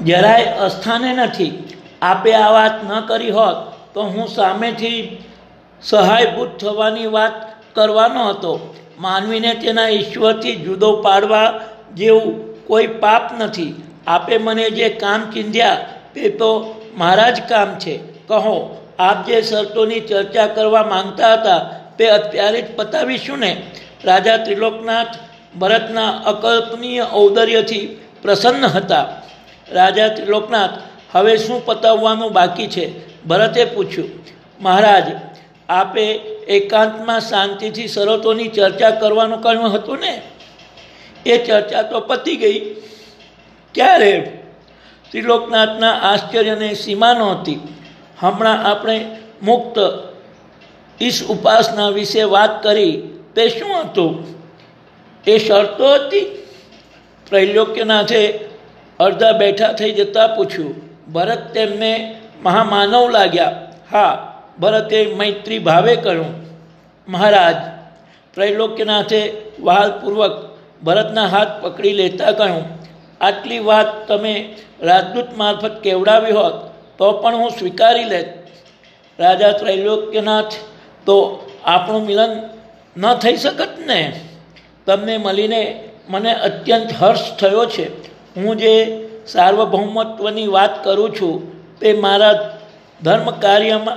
જરાય અસ્થાને નથી. આપે આ વાત ન કરી હોત તો હું સામેથી સહાયભૂત થવાની વાત કરવાનો હતો. માનવીને તેના ઈશ્વરથી જુદો પાડવા જેવું કોઈ પાપ નથી. આપે મને જે કામ ચીંધ્યા તે તો મારા જ કામ છે. કહો, આપ જે શરતોની ચર્ચા કરવા માંગતા હતા તે અત્યારે જ પતાવીશું ને? રાજા ત્રિલોકનાથ ભરતના અકલ્પનીય ઔદાર્યથી પ્રસન્ન હતા. રાજા ત્રિલોકનાથ, હવે શું પતાવવાનું બાકી છે? ભરતે પૂછ્યું. મહારાજ, આપે એકાંતમાં શાંતિથી શરતોની ચર્ચા કરવાનું કહ્યું હતું ને? એ ચર્ચા તો પતી ગઈ. ક્યારે? ત્રિલોકનાથના આશ્ચર્યને સીમા નહોતી. હમણાં આપણે મુક્ત ઈશ ઉપાસના વિશે વાત કરી તે શું હતું? એ શરતો હતી? ત્રૈલોક્યનાથે અડધા બેઠા થઈ જતા પૂછ્યું. ભરત તેમને મહામાનવ લાગ્યા. હા, ભરતે મૈત્રી ભાવે કહ્યું. મહારાજ, ત્રૈલોક્યનાથે વહાલપૂર્વક ભરતના હાથ પકડી લેતા કહ્યું, આટલી વાત તમે રાજદૂત મારફત કેવડાવી હોત તો પણ હું સ્વીકારી લેત. રાજા ત્રૈલોક્યનાથ, તો આપણું મિલન ન થઈ શકત ને? તમને મળીને મને અત્યંત હર્ષ થયો છે. હું જે સાર્વભૌમત્વની વાત કરું છું તે મારા ધર્મ કાર્યમાં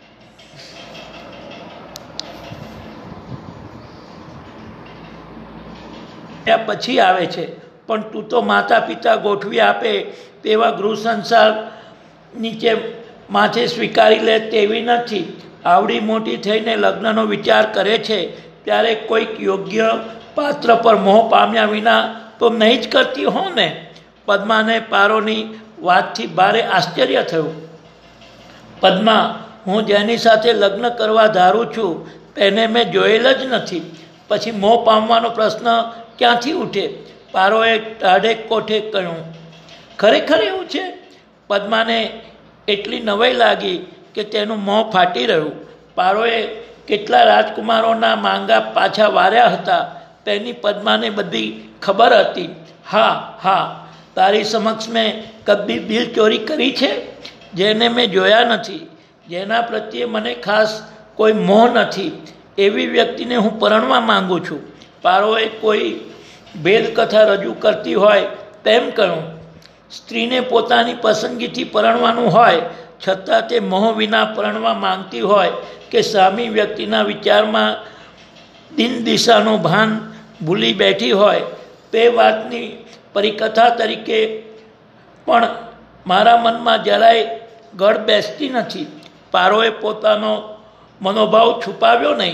પછી આવે છે. પણ તું તો માતા પિતા ગોઠવી આપે તેવા ગૃહ સંસાર નીચે માથે સ્વીકારી લે તેવી નથી. આવડી મોટી થઈને લગ્નનો વિચાર કરે છે ત્યારે કોઈક યોગ્ય પાત્ર પર મોહ પામ્યા વિના તો નહીં જ કરતી હો ને? પદ્માને પારોની વાતથી ભારે આશ્ચર્ય થયું. પદ્મા, હું જેની સાથે લગ્ન કરવા ધારું છું તેને મેં જોયેલ જ નથી. પછી મોહ પામવાનો પ્રશ્ન ક્યાંથી ઉઠે? પારોએ ટાઢે કોઠે કહ્યું. ખરેખર એવું છે? પદ્માને એટલી નવાઈ લાગી કે તેનું મોં ફાટી રહ્યું. પારોએ કેટલા રાજકુમારોના માંગા પાછા વાર્યા હતા તેની પદ્માને બધી ખબર હતી. હા હા, તારી સમક્ષ મેં કદી દિલ ચોરી કરી છે? જેને મેં જોયા નથી, જેના પ્રત્યે મને ખાસ કોઈ મોહ નથી, એવી વ્યક્તિને હું પરણવા માંગુ છું. પારોએ કોઈ ભેદ કથા રજૂ કરતી હોય તેમ કહ્યું. સ્ત્રીને પોતાની પસંદગીથી પરણવાનું હોય છતાં તે મોહ વિના પરણવા માંગતી હોય કે સામી વ્યક્તિના વિચારમાં દિન દિશાનું ભાન ભૂલી બેઠી હોય તે વાતની પરિકથા તરીકે પણ મારા મનમાં જરાય ગળ બેસતી નથી. પારોએ પોતાનો મનોભાવ છુપાવ્યો નહીં.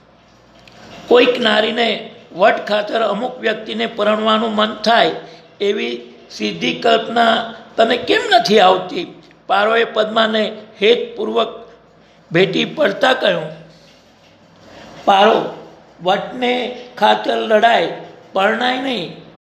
કોઈક નારીને વટ ખાતર અમુક વ્યક્તિને પરણવાનું મન થાય એવી સીધી કલ્પના તને કેમ નથી આવતી? પારોએ પદ્માને હેતપૂર્વક ભેટી પડતા કહ્યું. પારો, વટને ખાતર લડાય, પરણાય નહીં.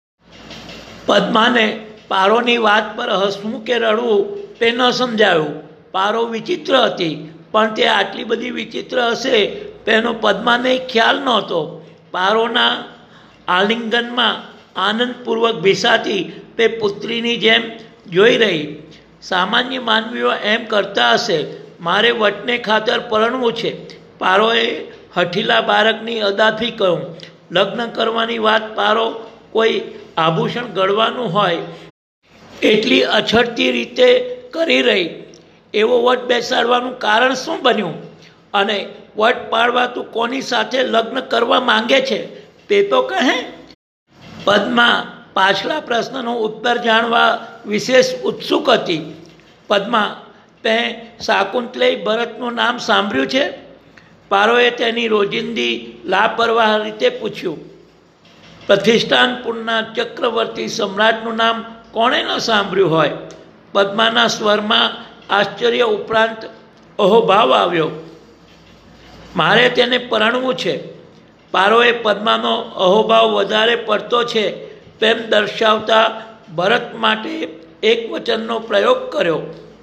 પદ્માને પારોની વાત પર હસવું કે રડવું તે ન સમજાયું. પારો વિચિત્ર હતી, પણ તે આટલી બધી વિચિત્ર હશે તેનો પદ્માને ખ્યાલ નહોતો. પારોના આલિંગનમાં આનંદપૂર્વક ભીસાતી તે પુત્રીની જેમ જોઈ રહી. સામાન્ય માનવીઓ એમ કરતા હશે, મારે વટને ખાતર પરણવું છે. પારોએ હઠીલા બાળકની અદાથી કહ્યું. લગ્ન કરવાની વાત પારો કોઈ આભૂષણ ગળવાનું હોય એટલી અછડતી રીતે કરી રહી. એવો વટ બેસાડવાનું કારણ શું બન્યું? અને વટ પાડવા તું કોની સાથે લગ્ન કરવા માંગે છે તે તો કહે. પદ્મા પાછલા પ્રશ્નનો ઉત્તર જાણવા વિશેષ ઉત્સુક હતી. પદ્મા, તે શાકુંતલેય ભરતનું નામ સાંભળ્યું છે? પારોએ તેની રોજિંદી લાપરવાહ રીતે પૂછ્યું. પ્રતિષ્ઠાનપુરના ચક્રવર્તી સમ્રાટનું નામ કોણે ન સાંભળ્યું હોય? પદ્માના સ્વરમાં આશ્ચર્ય ઉપરાંત અહોભાવ આવ્યો. મારે તેને પરણવું છે. પારોએ પદ્માનો અહોભાવ વધારે પડતો છે તેમ દર્શાવતા ભરત માટે એક વચનનો પ્રયોગ કર્યો.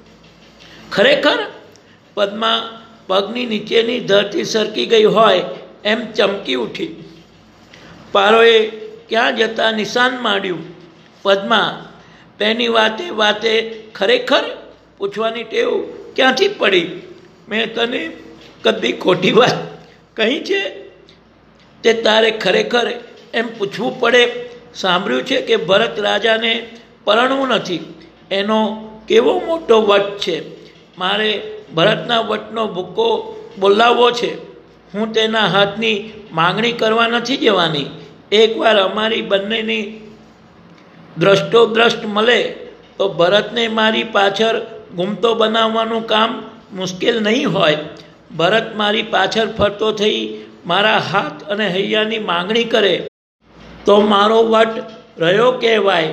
ખરેખર? પદ્મા પગની નીચેની ધરતી સરકી ગઈ હોય એમ ચમકી ઉઠી. પારોએ ક્યાં જતા નિશાન માંડ્યું. પદ્મા, તેની વાતે વાતે ખરેખર પૂછવાની ટેવ ક્યાંથી પડી? મેં તને કદી ખોટી વાત કહી છે? તે તારે ખરેખર એમ પૂછવું પડે. સાંભળ્યું છે કે ભરત રાજાને પરણવું નથી. એનો કેવો મોટો વટ છે. મારે ભરતના વટનો ભૂકો બોલાવવો છે. હું તેના હાથની માંગણી કરવા નથી જવાની. એકવાર અમારી બંનેની દ્રષ્ટોદ્રષ્ટ મળે તો ભરતને મારી પાછળ ઘૂમતો બનાવવાનું કામ મુશ્કેલ નહીં હોય. ભરત મારી પાછળ ફરતો થઈ મારા હાથ અને હૈયાની માંગણી કરે તો મારો વટ રહ્યો કહેવાય.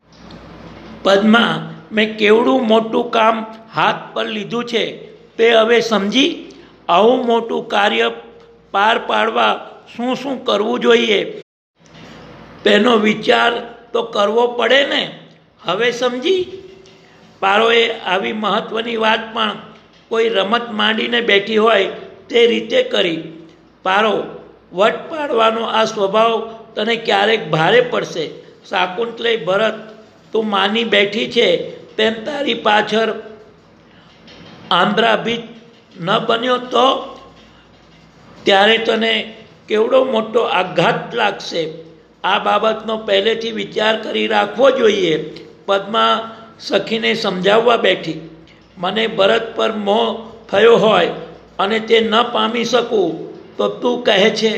પદ્મા, મેં કેવડું મોટું કામ હાથ પર લીધું છે તે હવે સમજી? આવું મોટું કાર્ય પાર પાડવા શું શું કરવું જોઈએ તેનો વિચાર તો કરવો પડે ને. હવે સમજી? પારોએ આવી મહત્વની વાત પણ કોઈ રમત માંડીને બેઠી હોય તે રીતે કરી. પારો, વટ પાડવાનો આ સ્વભાવ તને ક્યારેક ભારે પડશે. શાકુંતલે, ભરત, તું માની બેઠી છે તેમ તારી પાછળ આંધ્રાભીત ન બન્યો તો ત્યારે તને કેવડો મોટો આઘાત લાગશે. આ બાબતનો પહેલેથી વિચાર કરી રાખવો જોઈએ. પદ્મા સખીને સમજાવવા બેઠી. મને ભરત પર મોહ થયો હોય અને તે ન પામી શકું તો તું કહે છે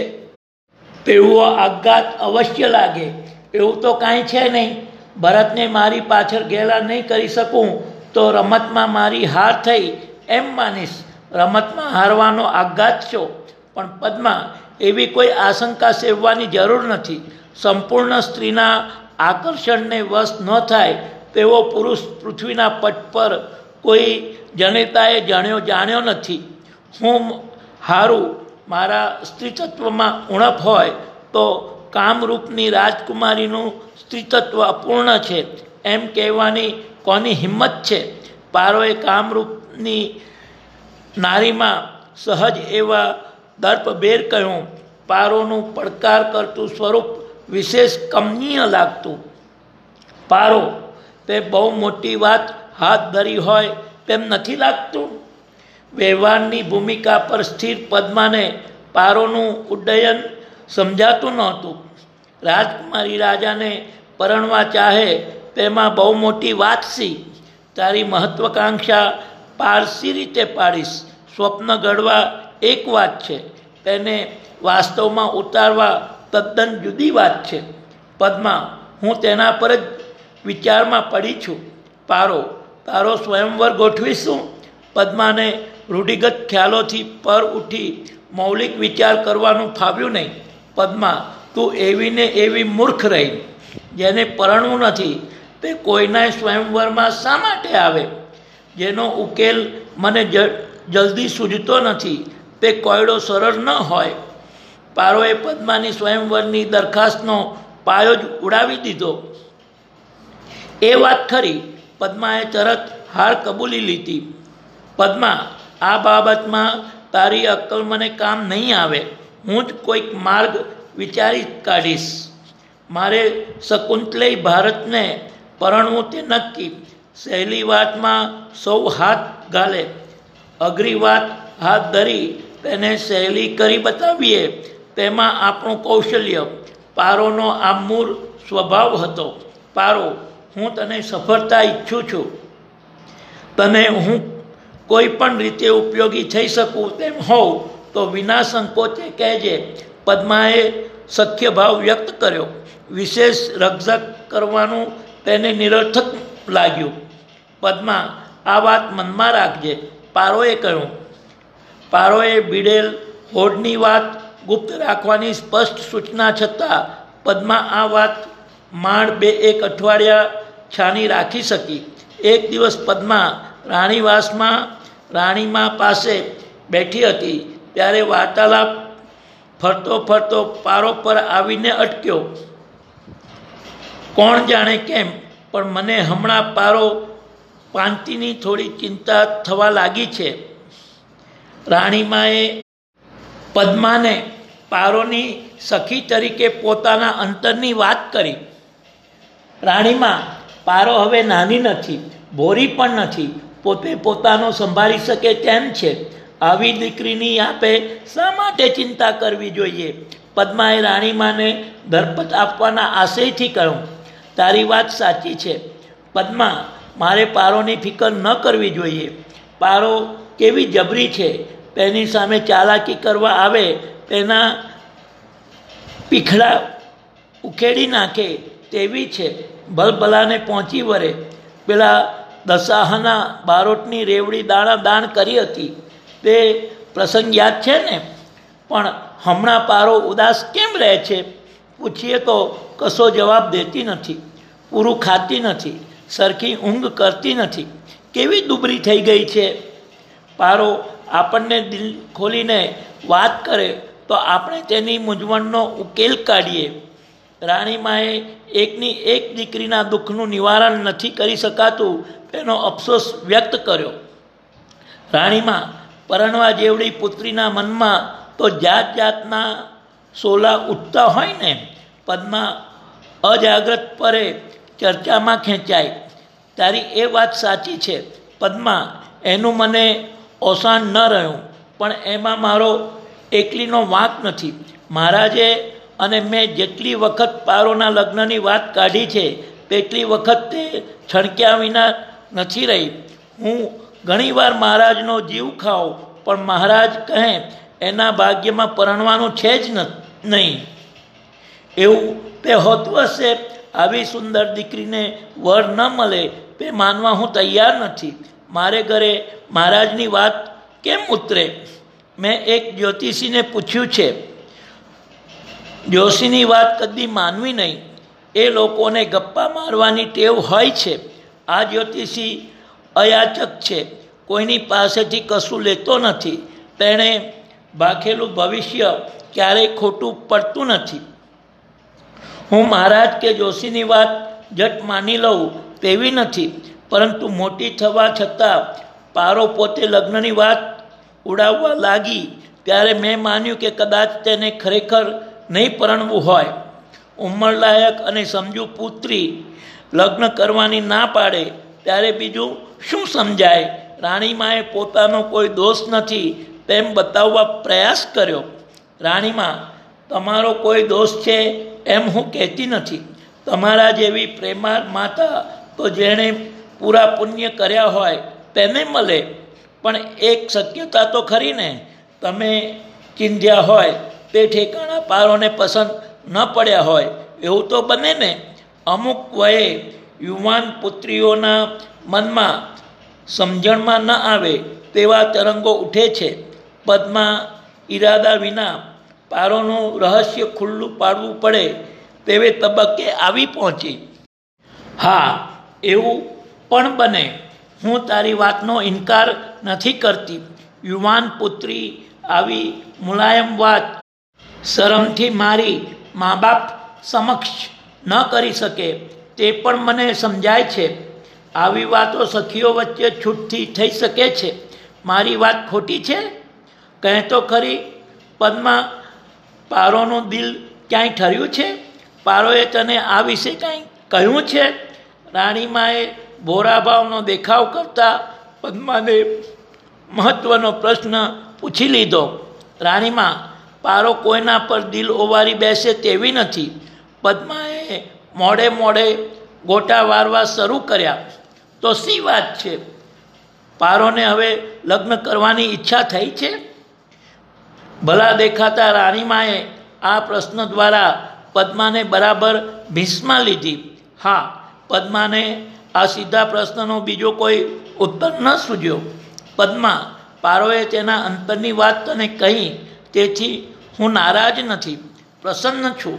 તેવો આઘાત અવશ્ય લાગે. એવું તો કાંઈ છે નહીં. ભરતને મારી પાછળ ગેલા નહીં કરી શકું તો રમતમાં મારી હાર થઈ એમ માનીશ. રમતમાં હારવાનો આઘાત છો. પણ પદ્મા, એવી કોઈ આશંકા સેવવાની જરૂર નથી. સંપૂર્ણ સ્ત્રીના આકર્ષણને વશ ન થાય તેવો પુરુષ પૃથ્વીના પટ પર કોઈ જનેતાએ જાણ્યો નથી. હું હારું મારા સ્ત્રીતત્વમાં ઉણપ હોય તો કામરૂપની રાજકુમારીનું સ્ત્રીતત્વ અપૂર્ણ છે એમ કહેવાની કોની હિંમત છે? પારોએ કામરૂપની નારીમાં સહજ એવા દર્પભેર કહ્યું. પારોનું પડકાર કરતું સ્વરૂપ વિશેષ કમનીય લાગતું. પારો, તે બહુ મોટી વાત હાથ ધરી હોય તેમ નથી લાગતું? વ્યવહારની ભૂમિકા પર સ્થિર પદ્માને પારોનું ઉડ્ડયન સમજાતું નહોતું. રાજકુમારી રાજાને પરણવા ચાહે તેમાં બહુ મોટી વાત સી. તારી મહત્વાકાંક્ષા પારસી રીતે પાડીશ. સ્વપ્ન ઘડવા એક વાત છે, તેને વાસ્તવમાં ઉતારવા તદ્દન જુદી વાત છે. પદ્મા, હું તેના પર જ વિચારમાં પડી છું. પારો, તારો સ્વયંવર ગોઠવીશું? પદ્માને રૂઢિગત ખ્યાલોથી પર ઉઠી મૌલિક વિચાર કરવાનું ફાવ્યું નહીં. પદ્મા, તું એવી ને એવી મૂર્ખ રહી. જેને પરણવું નથી તે કોઈના સ્વયંવરમાં શા માટે આવે? જેનો ઉકેલ મને જલ્દી સૂઝતો નથી તે કોયડો સરળ ન હોય. પારોએ પદ્માની સ્વયંવરની દરખાસ્તનો પાયો જ ઉડાવી દીધો. એ વાત ખરી. પદ્માએ તરત હાર કબૂલી લીધી. પદ્મા, આ બાબતમાં તારી અક્કલ મને કામ નહીં આવે. હું જ કોઈક માર્ગ વિચારી કાઢીશ. મારે શકુંતલેય ભારતને પરણવું તે નક્કી. સહેલી વાતમાં સૌ હાથ ગાલે. અઘરી વાત હાથ ધરી તેને સહેલી કરી બતાવીએ તેમાં આપણું કૌશલ્ય. પારોનો આ મૂળ સ્વભાવ હતો. પારો, હું તને સફળતા ઈચ્છું છું. તને હું કોઈ પણ રીતે ઉપયોગી થઈ શકું તેમ હોઉં તો વિના સંકોચે કહેજે. પદ્માએ સખ્ય ભાવ વ્યક્ત કર્યો. વિશેષ રકઝક કરવાનું તેને નિરર્થક લાગ્યું. પદ્મા, આ વાત મનમાં રાખજે, પારોએ કહ્યું. પારોએ ભીડેલ હોડની વાત ગુપ્ત રાખવાની સ્પષ્ટ સૂચના છતાં પદ્મા આ વાત માંડ 2-1 અઠવાડિયા છાની રાખી શકી. એક દિવસ પદ્મા રાણીમાં પાસે બેઠી હતી ત્યારે વાર્તાલાપ ફરતો ફરતો પારો પર આવીને અટક્યો. કોણ જાણે કેમ પણ મને હમણાં પારો પાંતીની થોડી ચિંતા થવા લાગી છે. રાણીમાએ પદ્માને પારોની સખી તરીકે પોતાના અંતરની વાત કરી. રાણીમા, પારો હવે નાની નથી, ભોરી પણ નથી, પોતે પોતાનો સંભાળી શકે તેમ છે. આવી દીકરીની આપે શા માટે ચિંતા કરવી જોઈએ? પદ્માએ રાણીમાને ધરપત આપવાના આશયથી કહ્યું. તારી વાત સાચી છે પદ્મા, મારે પારોની ફિકર ન કરવી જોઈએ. પારો કેવી જબરી છે, તેની સામે ચાલાકી કરવા આવે તેના પીખડા ઉખેડી નાખે તેવી છે. ભલભલાને પહોંચી વળે. પેલા દશાહના બારોટની રેવડી દાણા દાણ કરી હતી તે પ્રસંગ યાદ છે ને? પણ હમણાં પારો ઉદાસ કેમ રહે છે? પૂછીએ તો કશો જવાબ દેતી નથી, પૂરું ખાતી નથી, સરખી ઊંઘ કરતી નથી. કેવી દુબળી થઈ ગઈ છે. પારો આપણને દિલ ખોલીને વાત કરે તો આપણે તેની મૂંઝવણનો ઉકેલ કાઢીએ. રાણીમાએ એકની એક દીકરીના દુઃખનું નિવારણ નથી કરી શકાતું તેનો અફસોસ વ્યક્ત કર્યો. રાણીમા, પરણવા જેવડી પુત્રીના મનમાં તો જાત જાતના સોલા ઉઠતા હોય ને. પદ્મા અજાગ્રત પરે ચર્ચામાં ખેંચાય. તારી એ વાત સાચી છે પદ્મા, એનું મને ઓસાણ ન રહ્યું, પણ એમાં મારો એકલીનો વાંક નથી. મહારાજે અને મેં જેટલી વખત પારોના લગ્નની વાત કાઢી છે તેટલી વખત તે છણક્યા વિના નથી રહી. હું ઘણીવાર મહારાજનો જીવ ખાઉં, પણ મહારાજ કહે એના ભાગ્યમાં પરણવાનું છે જ નહીં. એવું તે હોતું હશે. આવી સુંદર દીકરીને વર ન મળે તે માનવા હું તૈયાર નથી. મારે ઘરે મહારાજની વાત કેમ ઉતરે? મેં એક જ્યોતિષીને પૂછ્યું છે. જોશીની વાત કદી માનવી નહીં. એ લોકોને ગપ્પા મારવાની ટેવ હોય છે. આ જ્યોતિષી અયાચક છે, કોઈની પાસેથી કશું લેતો નથી. તેણે ભાખેલું ભવિષ્ય ક્યારેય ખોટું પડતું નથી. હું મહારાજ કે જોશીની વાત જટ માની લઉં તેવી નથી, પરંતુ મોટી થવા છતાં પારો પોતે લગ્નની વાત ઉડાવવા લાગી ત્યારે મેં માન્યું કે કદાચ તેને ખરેખર નહીં પરણવું હોય. ઉંમરલાયક અને સમજુ પુત્રી લગ્ન કરવાની ના પાડે ત્યારે બીજું શું સમજાય? રાણીમાએ પોતાનો કોઈ દોષ નથી તેમ બતાવવા પ્રયાસ કર્યો. રાણીમા, તમારો કોઈ દોષ છે એમ હું કહેતી નથી. તમારા જેવી પ્રેમાળ માતા તો જેણે પૂરા પુણ્ય કર્યા હોય તેને મળે. પણ એક શક્યતા તો ખરી ને, તમે ચીંધ્યા હોય તે ઠેકાણા પારોને પસંદ ન પડ્યા હોય. એવું તો બને ને? અમુક વયે યુવાન પુત્રીઓના મનમાં સમજણમાં ન આવે તેવા તરંગો ઉઠે છે. પદ્મા ઈરાદા વિના પારોનું રહસ્ય ખુલ્લું પાડવું પડે તેવે તબક્કે આવી પહોંચી. હા, એવું પણ બને. હું તારી વાતનો ઇનકાર નથી કરતી. યુવાન પુત્રી આવી મુલાયમ વાત શરમથી મારી મા બાપ સમક્ષ ન કરી શકે તે પણ મને સમજાય છે. આવી વાતો સખીઓ વચ્ચે છૂટથી થઈ શકે છે. મારી વાત ખોટી છે? કહે તો ખરી પદ્મા, પારોનું દિલ ક્યાંય ઠર્યું છે? પારોએ તને આ વિશે કાંઈ કહ્યું છે? રાણીમાએ ભોરાભાવનો દેખાવ કરતા પદ્માને મહત્વનો પ્રશ્ન પૂછી લીધો. રાણીમા, પારો કોઈના પર દિલ ઓવારી બેસે તેવી નથી. પદ્માએ મોડે મોડે ગોટા વારવા શરૂ કર્યા. તો શી વાત છે? પારોને હવે લગ્ન કરવાની ઈચ્છા થઈ છે? ભલા દેખાતા રાણીમાએ આ પ્રશ્ન દ્વારા પદ્માને બરાબર ભીંસમાં લીધી. હા, પદ્માને આ સીધા પ્રશ્નનો બીજો કોઈ ઉત્તર ન સૂઝ્યો. પદ્મા, પારોએ તેના અંતરની વાત તને કહી, તેથી હું નારાજ નથી, પ્રસન્ન છું.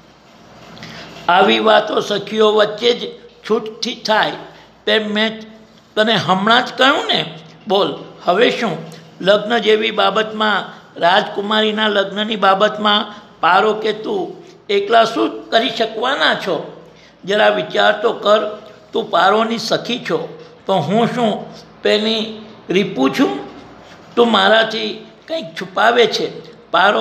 આવી વાતો સખીઓ વચ્ચે જ છૂટથી થાય તેમ મેં તને હમણાં જ કહ્યું ને. બોલ, હવે શું? લગ્ન જેવી બાબતમાં, રાજકુમારીના લગ્નની બાબતમાં પારો કે તું એકલા શું કરી શકવાના છો? જરા વિચાર તો કર. તું પારોની સખી છો તો હું શું તેની રીપું છું? તું મારાથી કંઈક છુપાવે છે. પારો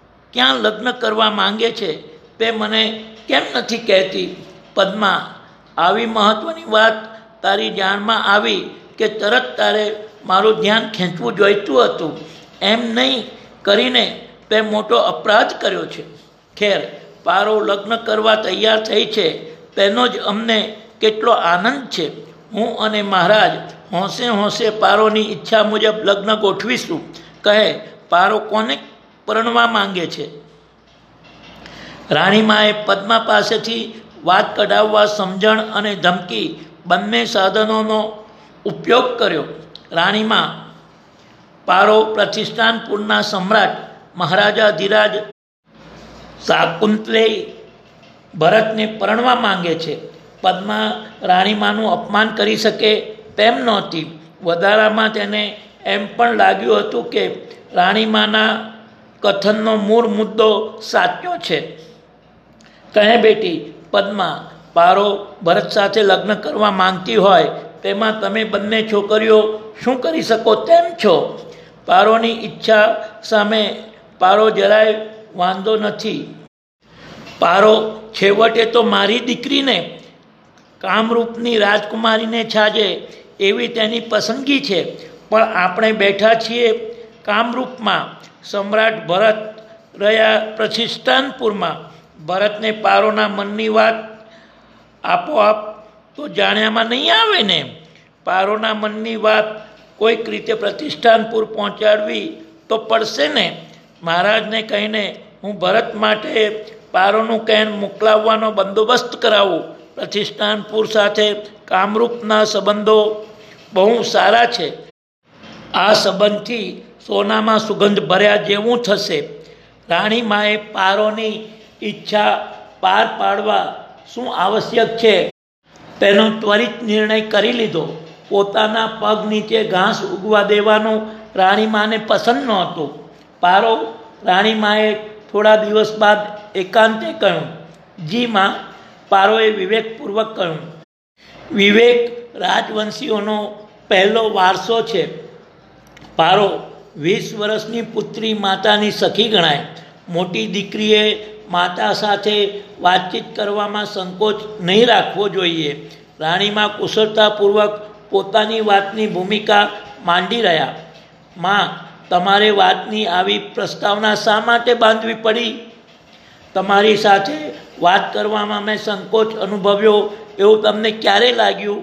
ક્યાં લગ્ન કરવા માંગે છે તે મને કેમ નથી કહેતી? પદ્મા, આવી મહત્વની વાત તારી જાણમાં આવી કે તરત તારે મારું ધ્યાન ખેંચવું જોઈતું હતું. એમ નહીં કરીને તે મોટો અપરાધ કર્યો છે. ખેર, પારો લગ્ન કરવા તૈયાર થઈ છે તેનો જ અમને કેટલો આનંદ છે. હું અને મહારાજ હોંશે હોંશે પારોની ઈચ્છા મુજબ લગ્ન ગોઠવીશું. કહે, પારો કોને પરણવા માંગે છે? રાણીમાએ પદ્મા પાસેથી વાત કઢાવવા સમજણ અને ધમકી બંને સાધનોનો ઉપયોગ કર્યો. રાણીમા, પારો પ્રતિષ્ઠાનપુરના સમ્રાટ મહારાજા ધીરાજ શાકુંતલેય ભરતને પરણવા માંગે છે. પદ્મા રાણીમાનું અપમાન કરી શકે તેમ નહોતી. વધારામાં તેને એમ પણ લાગ્યું હતું કે રાણીમાના કથનનો મૂળ મુદ્દો સાચો છે. કહે, બેટી પદ્મા, પારો ભરત સાથે લગ્ન કરવા માંગતી હોય તેમાં તમે બંને છોકરીઓ શું કરી શકો તેમ છો? પારોની ઈચ્છા સામે પારો જરાય વાંધો નથી. પારો છેવટે તો મારી દીકરીને, કામરૂપની રાજકુમારીને છાજે એવી તેની પસંદગી છે. પણ આપણે બેઠા છીએ કામરૂપમાં. સમ્રાટ ભરત રહ્યા પ્રતિષ્ઠાનપુરમાં. ભરતને પારોના મનની વાત આપોઆપ તો જાણ્યામાં નહીં આવે ને. પારોના મનની વાત કોઈક રીતે પ્રતિષ્ઠાનપુર પહોંચાડવી તો પડશે ને. મહારાજને કહીને હું ભરત માટે પારોનું કહેન મોકલાવવાનો બંદોબસ્ત કરાવું. પ્રતિષ્ઠાનપુર સાથે કામરૂપના સંબંધો બહુ સારા છે. આ સંબંધથી સોનામાં સુગંધ ભર્યા જેવું થશે. રાણીમાએ પારોની ઈચ્છા પાર પાડવા શું આવશ્યક છે તેનો ત્વરિત નિર્ણય કરી લીધો. પોતાના પગ નીચે ઘાસ ઉગવા દેવાનું રાણીમાને પસંદ નહોતું. પારો રાણીમાએ થોડા દિવસ બાદ એકાંતે કહ્યું. જી માં, પારોએ વિવેકપૂર્વક કહ્યું. વિવેક રાજવંશીઓનો પહેલો વારસો છે. પારો 20 વર્ષની પુત્રી માતાની સખી ગણાય. મોટી દીકરીએ માતા સાથે વાતચીત કરવામાં સંકોચ નહીં રાખવો જોઈએ. રાણીમાં કુશળતાપૂર્વક પોતાની વાતની ભૂમિકા માંડી રહ્યા. માં, તમારે વાતની આવી પ્રસ્તાવના શા માટે બાંધવી પડી? તમારી સાથે વાત કરવામાં મેં સંકોચ અનુભવ્યો એવું તમને ક્યારે લાગ્યું?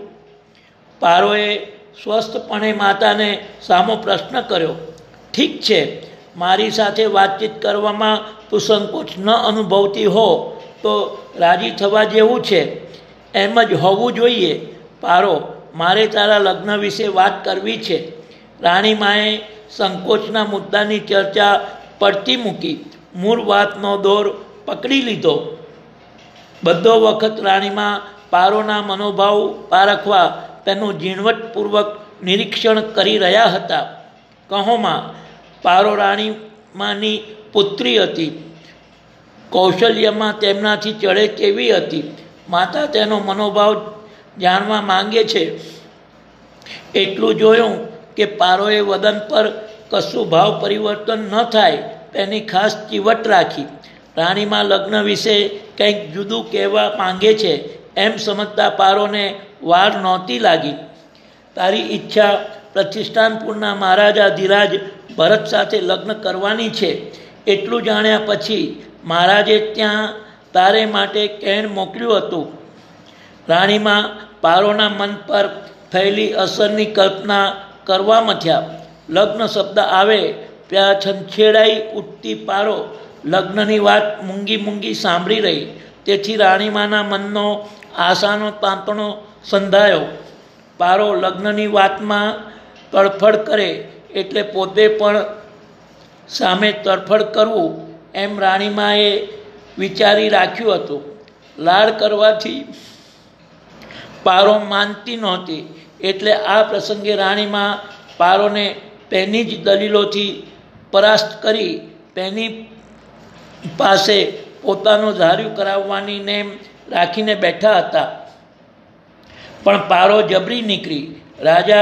પારોએ સ્વસ્થપણે માતાને સામો પ્રશ્ન કર્યો. ઠીક છે, મારી સાથે વાતચીત કરવામાં તું સંકોચ ન અનુભવતી હો તો રાજી થવા જેવું છે. એમ જ હોવું જોઈએ. પારો, મારે તારા લગ્ન વિશે વાત કરવી છે. રાણીમાએ સંકોચના મુદ્દાની ચર્ચા પડતી મૂકી. મૂળ વાતનો દોર પકડી લીધો. બધો વખત રાણીમા પારોના મનોભાવ પારખવા તેનું ઝીણવટપૂર્વક નિરીક્ષણ કરી રહ્યા હતા. કહોમાં, પારો રાણીમાની પુત્રી હતી. કૌશલ્યમાં તેમનાથી ચડે કેવી હતી. માતા તેનો મનોભાવ જાણવા માંગે છે. એટલું જોયું કે પારોએ વદન પર કશું ભાવ પરિવર્તન ન થાય તેની ખાસ ચીવટ રાખી. રાણીમાં લગ્ન વિશે કંઈક જુદું કહેવા માંગે છે એમ સમજતા પારોને વાર નહોતી લાગી. તારી ઈચ્છા પ્રતિષ્ઠાનપુરના મહારાજા ધીરાજ ભરત સાથે લગ્ન કરવાની છે એટલું જાણ્યા પછી મહારાજે ત્યાં તારે માટે કહેણ મોકલ્યું હતું. રાણીમાં પારોના મન પર થયેલી અસરની કલ્પના કરવા મથ્યા. લગ્ન શબ્દ આવે ત્યાં છંછેડાઈ ઉઠતી પારો લગ્નની વાત મૂંગી સાંભળી રહી. તેથી રાણીમાના મનનો આશાનો તાંતણો સંધાયો. પારો લગ્નની વાતમાં તડફડ કરે એટલે પોતે પણ સામે તડફડ કરવું એમ રાણીમાએ વિચારી રાખ્યું હતું. લાડ કરવાથી પારો માનતી નહોતી એટલે આ પ્રસંગે રાણીમા પારોને તેની જ દલીલોથી પરાસ્ત કરી તેની પાસે પોતાનું ધાર્યું કરાવવાની નેમ રાખીને બેઠા હતા. પણ પારો જબરી નીકળી. રાજા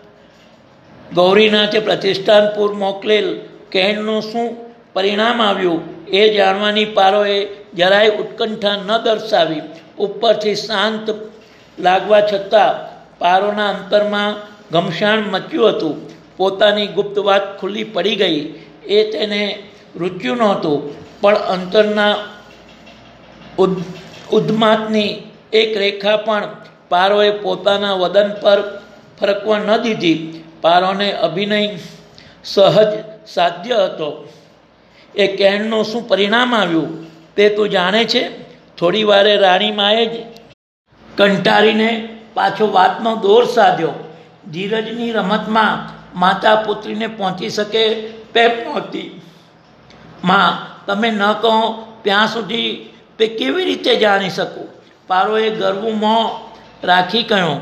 ગૌરીનાથે પ્રતિષ્ઠાનપુર મોકલેલ કહેણનું શું પરિણામ આવ્યું એ જાણવાની પારોએ જરાય ઉત્કંઠા ન દર્શાવી. ઉપરથી શાંત લાગવા છતાં પારોના અંતરમાં ઘમસાણ મચ્યું હતું. પોતાની ગુપ્ત વાત ખુલ્લી પડી ગઈ એ તેને રૂચ્યું નહોતું, પણ અંતરના ઉદ્માતની એક રેખા પણ પારોએ પોતાના વદન પર ફરકવા ન દીધી. પારોને અભિનય સહજ સાધ્ય હતો. એ કહેણનું શું પરિણામ આવ્યું તે તું જાણે છે? થોડી વારે રાણીમાએ જ કંટાળીને પાછો વાતનો દોર સાધ્યો. ધીરજની રમતમાં માતા પુત્રીને પહોંચી શકે તેમ નહોતી. માં, તમે ન કહો ત્યાં સુધી તે કેવી રીતે જાણી શકું? પારોએ ગરવું મોં રાખી કહ્યું.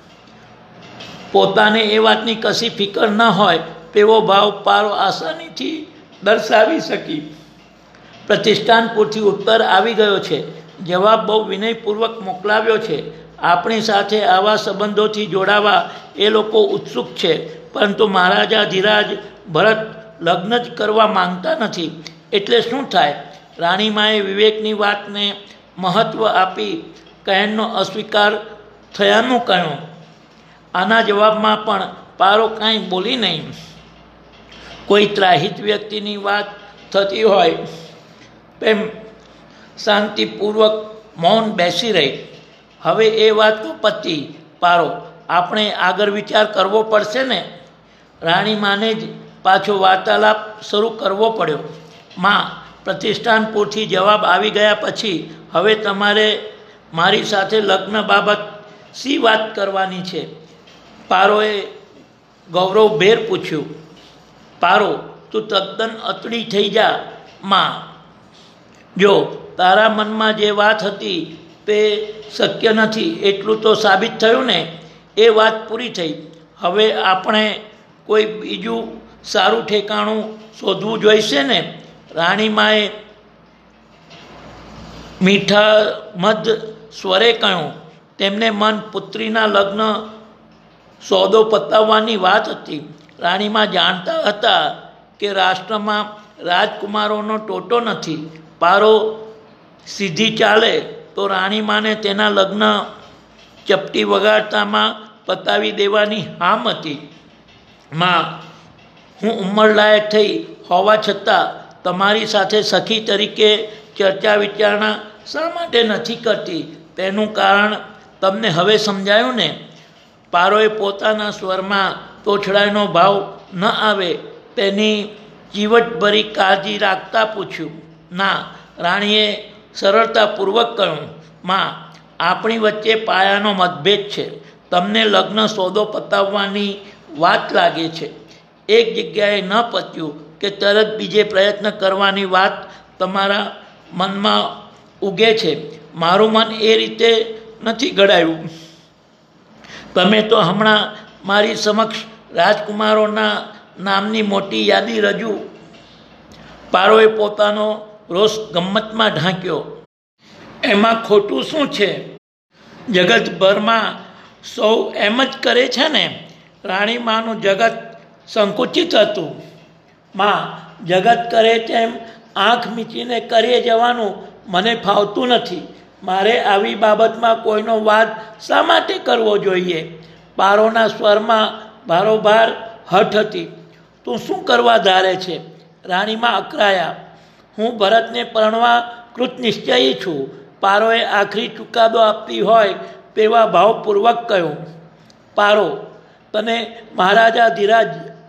પોતાને એ વાતની કશી ફિકર ન હોય તેવો ભાવ પારો આસાનીથી દર્શાવી શકી. પ્રતિષ્ઠાનપુરથી ઉત્તર આવી ગયો છે. જવાબ બહુ વિનયપૂર્વક મોકલાવ્યો છે. આપણી સાથે આવા સંબંધોથી જોડાવા એ લોકો ઉત્સુક છે, પરંતુ મહારાજા ધીરાજ ભરત લગ્ન જ કરવા માંગતા નથી. એટલે શું થાય? રાણીમાએ વિવેકની વાતને મહત્ત્વ આપી કહેણનો અસ્વીકાર થયાનું કહ્યું. આના જવાબમાં પણ પારો કાંઈ બોલી નહીં. કોઈ ત્રાહિત વ્યક્તિની વાત થતી હોય તેમ શાંતિપૂર્વક મૌન બેસી રહી. હવે એ વાત તો પતી પારો, આપણે આગળ વિચાર કરવો પડશે ને? રાણીમાને જ પાછો વાર્તાલાપ શરૂ કરવો પડ્યો. માં, પ્રતિષ્ઠાનપુરથી જવાબ આવી ગયા પછી હવે તમારે મારી સાથે લગ્ન બાબત શી વાત કરવાની છે? પારોએ ગૌરવભેર પૂછ્યું. પારો, તું તદ્દન અતડી થઈ જા. માં, જો તારા મનમાં જે વાત હતી તે શક્ય નથી એટલું તો સાબિત થયું ને. એ વાત પૂરી થઈ. હવે આપણે કોઈ બીજું સારું ઠેકાણું શોધવું જોઈશે ને? રાણીમાએ મીઠા મધ સ્વરે કહ્યું. તેમને મન પુત્રીના લગ્ન સોદો પતાવવાની વાત હતી. રાણીમા જાણતા હતા કે રાષ્ટ્રમાં રાજકુમારોનો ટોટો નથી. પારો સીધી ચાલે તો રાણીમાને તેના લગ્ન ચપટી વગાડતામાં પતાવી દેવાની હામ હતી. માં, હું ઉંમરલાયક થઈ હોવા છતાં તમારી સાથે સખી તરીકે ચર્ચા વિચારણા શા માટે નથી કરતી તેનું કારણ તમને હવે સમજાયું ને? પારોએ પોતાના સ્વરમાં તોછડાઈનો ભાવ ન આવે તેની ચીવટભરી કાળજી રાખતા પૂછ્યું. ના, રાણીએ સરળતાપૂર્વક કહ્યું. માં, આપણી વચ્ચે પાયાનો મતભેદ છે. તમને લગ્ન સોદો પતાવવાની વાત લાગે છે. એક જગ્યાએ ન પત્યું કે તરત બીજે પ્રયત્ન કરવાની વાત તમારા મનમાં ઉગે છે. મારું મન એ રીતે નથી ઘડાયું. તમે તો હમણાં મારી સમક્ષ રાજકુમારોના નામની મોટી યાદી રજૂ. પારોએ પોતાનો રોષ ગમ્મતમાં ઢાંક્યો. એમાં ખોટું શું છે? જગતભરમાં સૌ એમ જ કરે છે ને? રાણીમાનું જગત સંકુચિત હતું. માં, જગત કરે તેમ આંખ મીચીને કરીએ જવાનું મને ફાવતું નથી. મારે આવી બાબતમાં કોઈનો વાદ શા માટે કરવો જોઈએ? પારોના સ્વરમાં ભારોભાર હઠ હતી. તું શું કરવા ધારે છે? રાણીમાં અકળાયા. હું ભરતને પરણવા કૃતનિશ્ચયી છું. પારોએ આખરી ચુકાદો આપતી હોય તેવા ભાવપૂર્વક કહ્યું. પારો, તને મહારાજા ધીરાજ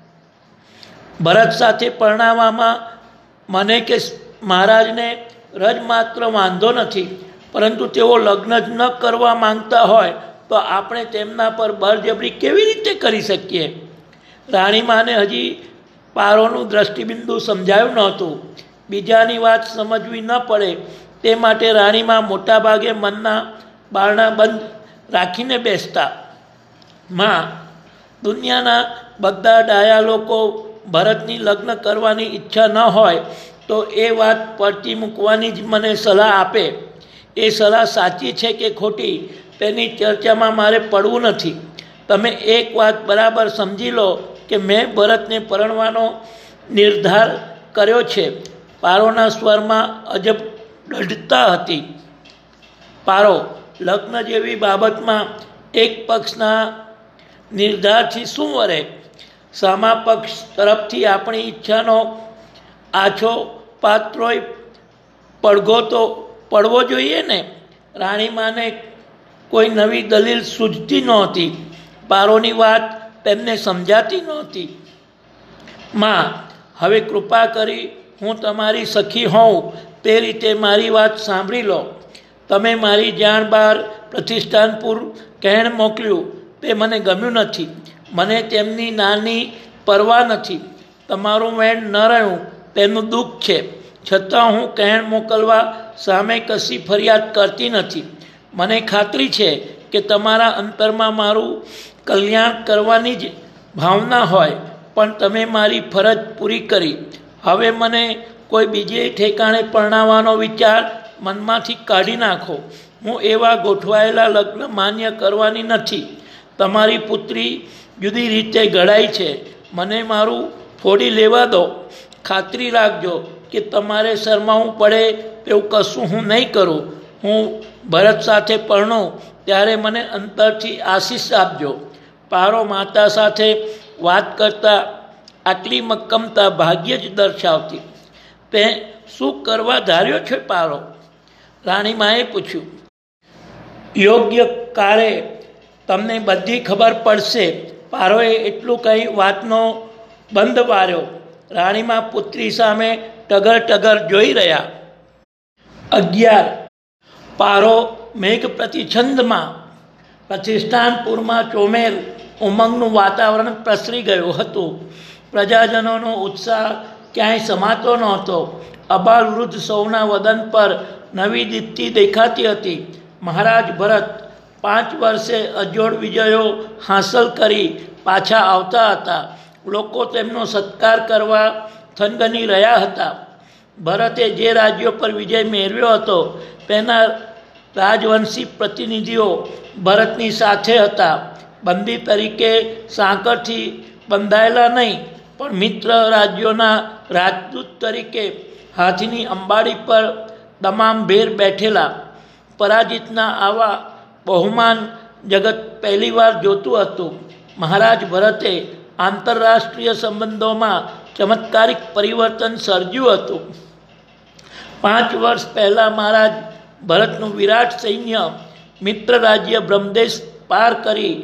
ભરત સાથે પરણાવવામાં મને કે મહારાજને રજ માત્ર વાંધો નથી, પરંતુ તેઓ લગ્ન જ ન કરવા માંગતા હોય તો આપણે તેમના પર બળજબરી કેવી રીતે કરી શકીએ? રાણીમાને હજી પારોનું દ્રષ્ટિબિંદુ સમજાયું નહોતું. બીજાની વાત સમજવી ન પડે તે માટે રાણીમા મોટાભાગે મનના બારણા બંધ રાખીને બેસતા. માં, દુનિયાના બધા ડાયા લોકો ભરતની લગ્ન કરવાની ઈચ્છા ન હોય તો એ વાત પડતી મૂકવાની જ મને સલાહ આપે. એ સલાહ સાચી છે કે ખોટી તેની ચર્ચામાં મારે પડવું નથી. તમે એક વાત બરાબર સમજી લો કે મેં ભરતને પરણવાનો નિર્ધાર કર્યો છે. પારોના સ્વરમાં અજબ દઢતા હતી. પારો, લગ્ન જેવી બાબતમાં એક પક્ષના નિર્ધારથી શું વરે? સામા પક્ષ તરફથી આપણી ઈચ્છાનો આછો પાત્રોય પડઘો તો પડવો જોઈએ ને. રાણીમાને કોઈ નવી દલીલ સૂઝતી નહોતી. પારોની વાત તેમને સમજાતી નહોતી. માં, હવે કૃપા કરી હું તમારી સખી હોઉં તે રીતે મારી વાત સાંભળી લો. તમે મારી જાણ બહાર પ્રતિષ્ઠાનપુર કહેણ મોકલ્યું તે મને ગમ્યું નથી. મને તેમની નાની પરવા નથી. તમારું વેણ ન રહ્યું તેનું દુઃખ છે. છતાં હું કહેણ મોકલવા સામે કશી ફરિયાદ કરતી નથી. મને ખાતરી છે કે તમારા અંતરમાં મારું કલ્યાણ કરવાની જ ભાવના હોય, પણ તમે મારી ફરજ પૂરી કરી. હવે મને કોઈ બીજે ઠેકાણે પરણાવવાનો વિચાર મનમાંથી કાઢી નાખો. હું એવા ગોઠવાયેલા લગ્ન માન્ય કરવાની નથી. તમારી પુત્રી જુદી રીતે ઘડાઈ છે. મને મારું ફોડી લેવા દો. ખાતરી રાખજો કે તમારે શરમાવું પડે તેવું કશું હું નહીં કરું. હું ભરત સાથે પરણું ત્યારે મને અંતરથી આશીષ આપજો. પારો માતા સાથે વાત કરતા આટલી મક્કમતા ભાગ્ય જ દર્શાવતી. તે શું કરવા ધાર્યો છે પારો? રાણીમાએ પૂછ્યું. યોગ્ય કાળે તમને બધી ખબર પડશે. પારોએ એટલું કહી વાતનો બંધ વાર્યો. રાણીમા પુત્રી સામે ટગર ટગર જોઈ રહ્યા. 11. પારો મેઘ પ્રતિછંદમાં. પ્રતિષ્ઠાનપુરમાં ચોમેર ઉમંગનું વાતાવરણ પ્રસરી ગયું હતું. પ્રજાજનોનો ઉત્સાહ ક્યાંય સમાતો નહોતો. અબાલ વૃદ્ધ સૌના વદન પર નવી દીપ્તિ દેખાતી હતી. મહારાજ ભરત 5 વર્ષે અજોડ વિજયો હાંસલ કરી પાછા આવતા હતા. લોકો તેમનો સત્કાર કરવા થનગની રહ્યા હતા. ભરતે જે રાજ્યો પર વિજય મેળવ્યો હતો તેના રાજવંશી પ્રતિનિધિઓ ભરતની સાથે હતા. બંદી તરીકે સાંકળથી બંધાયેલા નહીં, પણ મિત્ર રાજ્યોના રાજદૂત તરીકે હાથીની અંબાડી પર તમામ ભેર બેઠેલા. પરાજિતના આવા બહુમાન જગત પહેલીવાર જોતું હતું. મહારાજ ભરતે આંતરરાષ્ટ્રીય સંબંધોમાં ચમત્કારિક પરિવર્તન સર્જ્યું હતું. 5 વર્ષ પહેલાં મહારાજ ભરતનું વિરાટ સૈન્ય મિત્ર રાજ્ય બ્રહ્મદેશ પાર કરી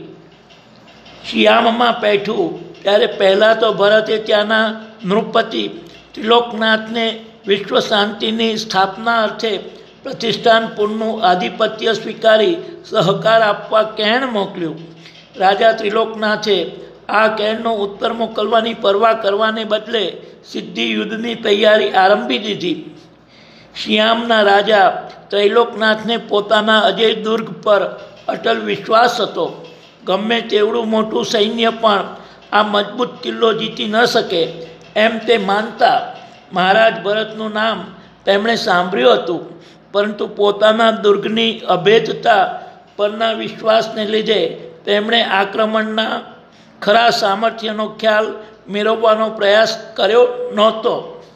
શિયામમાં બેઠું ત્યારે પહેલાં તો ભરતે ત્યાંના નૃપતિ ત્રિલોકનાથને વિશ્વ શાંતિની સ્થાપના અર્થે પ્રતિષ્ઠાનપુરનું આધિપત્ય સ્વીકારી સહકાર આપવા કહેણ મોકલ્યું. રાજા ત્રિલોકનાથે આ કહેણનો ઉત્તર મોકલવાની પરવા કરવાને બદલે સીધી યુદ્ધની તૈયારી આરંભી દીધી. શિયામના રાજા ત્રૈલોકનાથને પોતાના અજય દુર્ગ પર અટલ વિશ્વાસ હતો. ગમે તેવડું મોટું સૈન્ય પણ આ મજબૂત કિલ્લો જીતી ન શકે એમ તે માનતા. મહારાજ ભરતનું નામ તેમણે સાંભળ્યું હતું, પરંતુ પોતાના દુર્ગની અભેદતા પરના વિશ્વાસને લીધે તેમણે આક્રમણના ખરા સામર્થ્યનો ખ્યાલ મેળવવાનો પ્રયાસ કર્યો નહોતો.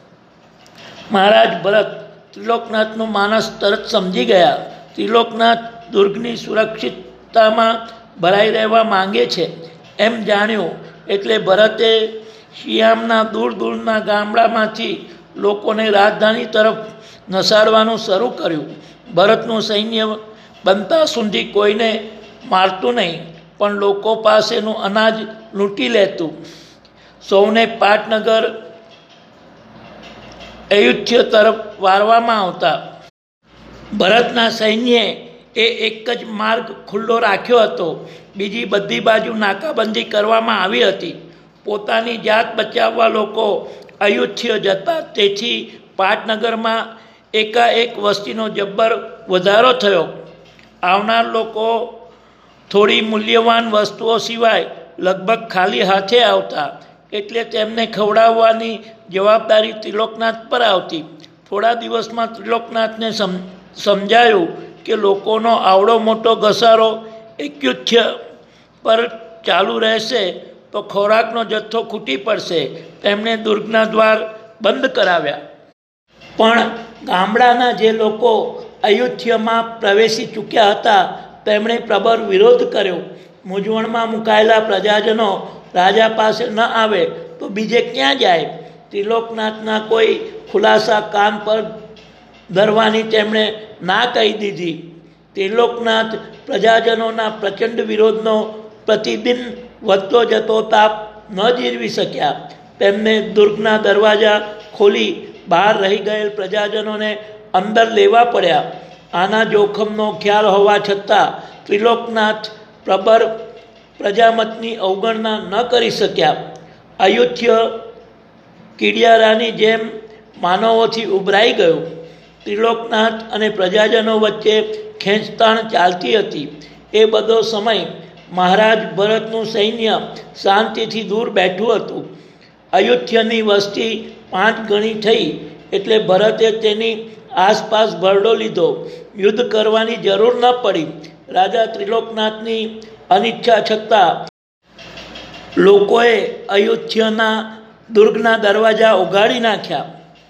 મહારાજ ભરત ત્રિલોકનાથનું માનસ તરત સમજી ગયા. ત્રિલોકનાથ દુર્ગની સુરક્ષિતતામાં ભરાઈ રહેવા માંગે છે એમ જાણ્યું એટલે ભરતે શિયામના દૂર દૂરના ગામડામાંથી લોકોને રાજધાની તરફ નસાડવાનું શરૂ કર્યું. ભરતનું સૈન્ય બનતા સુધી કોઈને મારતું નહીં, પણ લોકો પાસેનું અનાજ લૂંટી લેતું. સૌને પાટનગર અયોધ્ય તરફ વારવામાં આવતા. ભરતના સૈન્યે એ એક જ માર્ગ ખુલ્લો રાખ્યો હતો. બીજી બધી બાજુ નાકાબંધી કરવામાં આવી હતી. પોતાની જાત બચાવવા લોકો અયોધ્ય જતા. તેથી પાટનગરમાં એકાએક વસ્તીનો જબ્બર વધારો થયો. આવનાર લોકો થોડી મૂલ્યવાન વસ્તુઓ સિવાય લગભગ ખાલી હાથે આવતા, એટલે તેમને ખવડાવવાની જવાબદારી ત્રિલોકનાથ પર આવતી. થોડા દિવસમાં ત્રિલોકનાથને સમજાયું કે લોકોનો આવડો મોટો ઘસારો અયોધ્ય પર ચાલુ રહેશે તો ખોરાકનો જથ્થો ખૂટી પડશે. તેમણે દુર્ગના દ્વાર બંધ કરાવ્યા. પણ ગામડાના જે લોકો અયોધ્યામાં પ્રવેશી ચૂક્યા હતા તેમણે પ્રબળ વિરોધ કર્યો. મૂંઝવણમાં મુકાયેલા પ્રજાજનો રાજા પાસે ન આવે તો બીજે ક્યાં જાય? ત્રિલોકનાથના કોઈ ખુલાસા કાન પર ધરવાની તેમણે ના કહી દીધી. ત્રિલોકનાથ પ્રજાજનોના પ્રચંડ વિરોધનો પ્રતિદિન વધતો જતો તાપ ન જીરવી શક્યા. તેમને દુર્ગના દરવાજા ખોલી બહાર રહી ગયેલ પ્રજાજનોને અંદર લેવા પડ્યા. આના જોખમનો ખ્યાલ હોવા છતાં ત્રિલોકનાથ પ્રબર પ્રજામતની અવગણના ન કરી શક્યા. અયોધ્ય કીડિયારાની જેમ માનવોથી ઉભરાઈ ગયું. ત્રિલોકનાથ અને પ્રજાજનો વચ્ચે ખેંચતાણ ચાલતી હતી. એ બધો સમય મહારાજ ભરતનું સૈન્ય શાંતિથી દૂર બેઠું હતું. અયોધ્યાની વસ્તી 5 ગણી થઈ એટલે ભરતે તેની આસપાસ ભરડો લીધો. યુદ્ધ કરવાની જરૂર ન પડી. રાજા ત્રિલોકનાથની અનિચ્છા છતાં લોકોએ અયોધ્યાના દુર્ગના દરવાજા ઉગાડી નાખ્યા.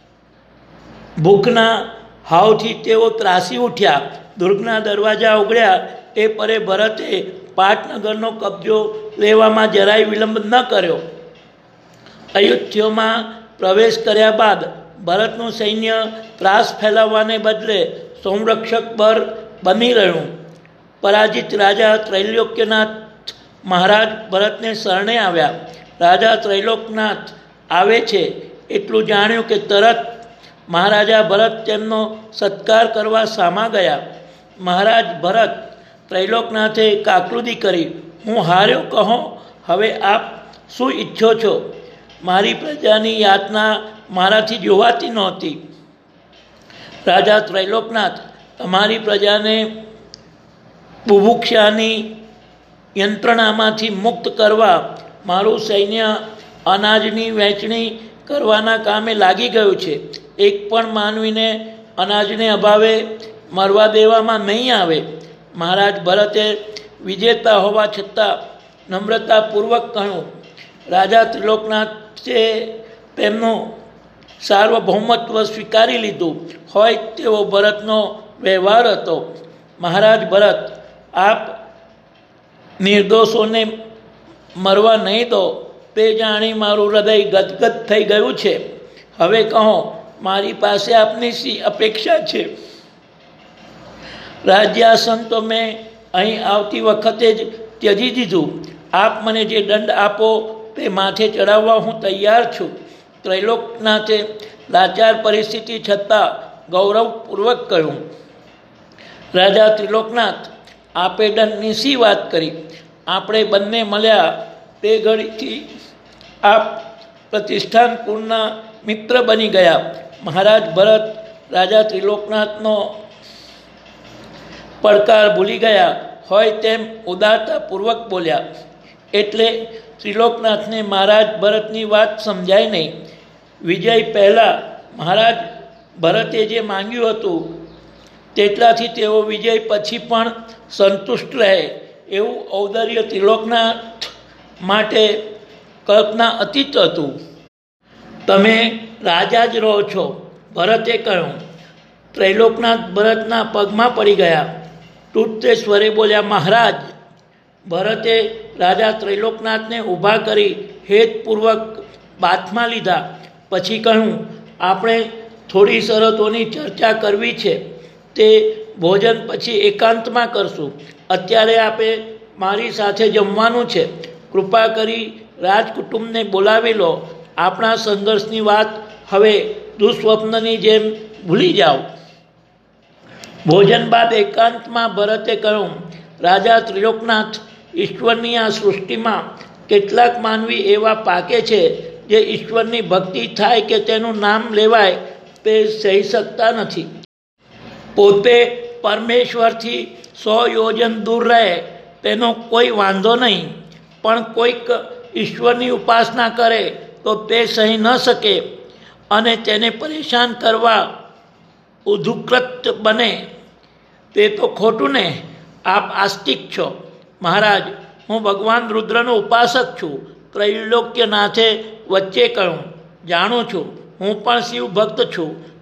ભૂખના હાવથી તેઓ ત્રાસી ઉઠ્યા. દુર્ગના દરવાજા ઉગડ્યા એ પરે ભરતે પાટનગરનો કબજો લેવામાં જરાય વિલંબ ન કર્યો. અયોધ્યામાં પ્રવેશ કર્યા બાદ ભરતનું સૈન્ય ત્રાસ ફેલાવવાને બદલે સંરક્ષક બળ બની રહ્યું. પરાજિત રાજા ત્રૈલોક્યનાથ મહારાજ ભરતને શરણે આવ્યા. રાજા ત્રૈલોકનાથ આવે છે એટલું જાણ્યું કે તરત મહારાજા ભરત તેમનો સત્કાર કરવા સામા ગયા. મહારાજ ભરત ત્રૈલોકનાથે કાકલુદી કરી, હું હાર્યો કહો, હવે આપ શું ઈચ્છો છો? મારી પ્રજાની યાતના મારાથી જોવાતી નહોતી. રાજા ત્રૈલોકનાથ, તમારી પ્રજાને બુભુક્ષાની યંત્રણામાંથી મુક્ત કરવા મારું સૈન્ય અનાજની વહેંચણી કરવાના કામે લાગી ગયું છે. એક પણ માનવીને અનાજને અભાવે મરવા દેવામાં નહીં આવે. મહારાજ ભરતે વિજેતા હોવા છતાં નમ્રતાપૂર્વક કહ્યું. રાજા ત્રિલોકનાથે તેમનું સાર્વભૌમત્વ સ્વીકારી લીધું હોય તેવો ભરતનો વ્યવહાર હતો. મહારાજ ભરત, આપ નિર્દોષોને મરવા નહીં દો તે જાણી મારું હૃદય ગદગદ થઈ ગયું છે. હવે કહો, મારી પાસે આપની શી અપેક્ષા છે? રાજ્યાસન તો મેં અહીં આવતી વખતે જ ત્યજી દીધું. આપ મને જે દંડ આપો તે માથે ચડાવવા હું તૈયાર છું. ત્રૈલોકનાથે લાચાર પરિસ્થિતિ છતાં ગૌરવપૂર્વક કહ્યું. રાજા ત્રિલોકનાથ, આપે દંડની શી વાત કરી? આપણે બંને મળ્યા તે ઘડીથી આપ પ્રતિષ્ઠાનપૂર્ણના મિત્ર બની ગયા. મહારાજ ભરત રાજા ત્રિલોકનાથનો પડકાર ભૂલી ગયા હોય તેમ ઉદારતાપૂર્વક બોલ્યા. એટલે ત્રિલોકનાથને મહારાજ ભરતની વાત સમજાય નહીં. વિજય પહેલાં મહારાજ ભરતે જે માંગ્યું હતું તેટલાથી તેઓ વિજય પછી પણ સંતુષ્ટ રહે એવું ઔદાર્ય ત્રિલોકનાથ માટે કલ્પના અતીત હતું. તમે રાજા જ રહો છો, ભરતે કહ્યું. ત્રૈલોકનાથ ભરતના પગમાં પડી ગયા. તૂટતે સ્વરે બોલ્યા, મહારાજ. ભરતે રાજા ત્રૈલોકનાથને ઊભા કરી હેતપૂર્વક બાથમાં લીધા. પછી કહ્યું, આપણે થોડી શરતોની ચર્ચા કરવી છે. તે ભોજન પછી એકાંતમાં કરશું. અત્યારે આપે મારી સાથે જમવાનું છે. કૃપા કરી રાજકુટુંબને બોલાવી લો. આપણા સંઘર્ષની વાત હવે દુઃસ્વપ્નની જેમ ભૂલી જાઓ. ભોજન બાદ એકાંતમાં ભરતે કહ્યું, રાજા ત્રિલોકનાથ, ઈશ્વરની આ સૃષ્ટિમાં કેટલાક માનવી એવા પાકે છે જે ઈશ્વરની ભક્તિ થાય કે તેનું નામ લેવાય તે સહી શકતા નથી. પોતે પરમેશ્વરથી 100 યોજન દૂર રહે તેનો કોઈ વાંધો નહીં, પણ કોઈક ઈશ્વરની ઉપાસના કરે તો તે સહી ન શકે અને તેને પરેશાન કરવા ઉદ્ધુકૃત બને. તે તો ખોટું ને? આપ આસ્તિક છો. મહારાજ, હું ભગવાન રુદ્રનો ઉપાસક છું. ત્રૈલોક્યનાથે વચ્ચે કહ્યું. જાણું છું, હું પણ શિવ ભક્ત છું.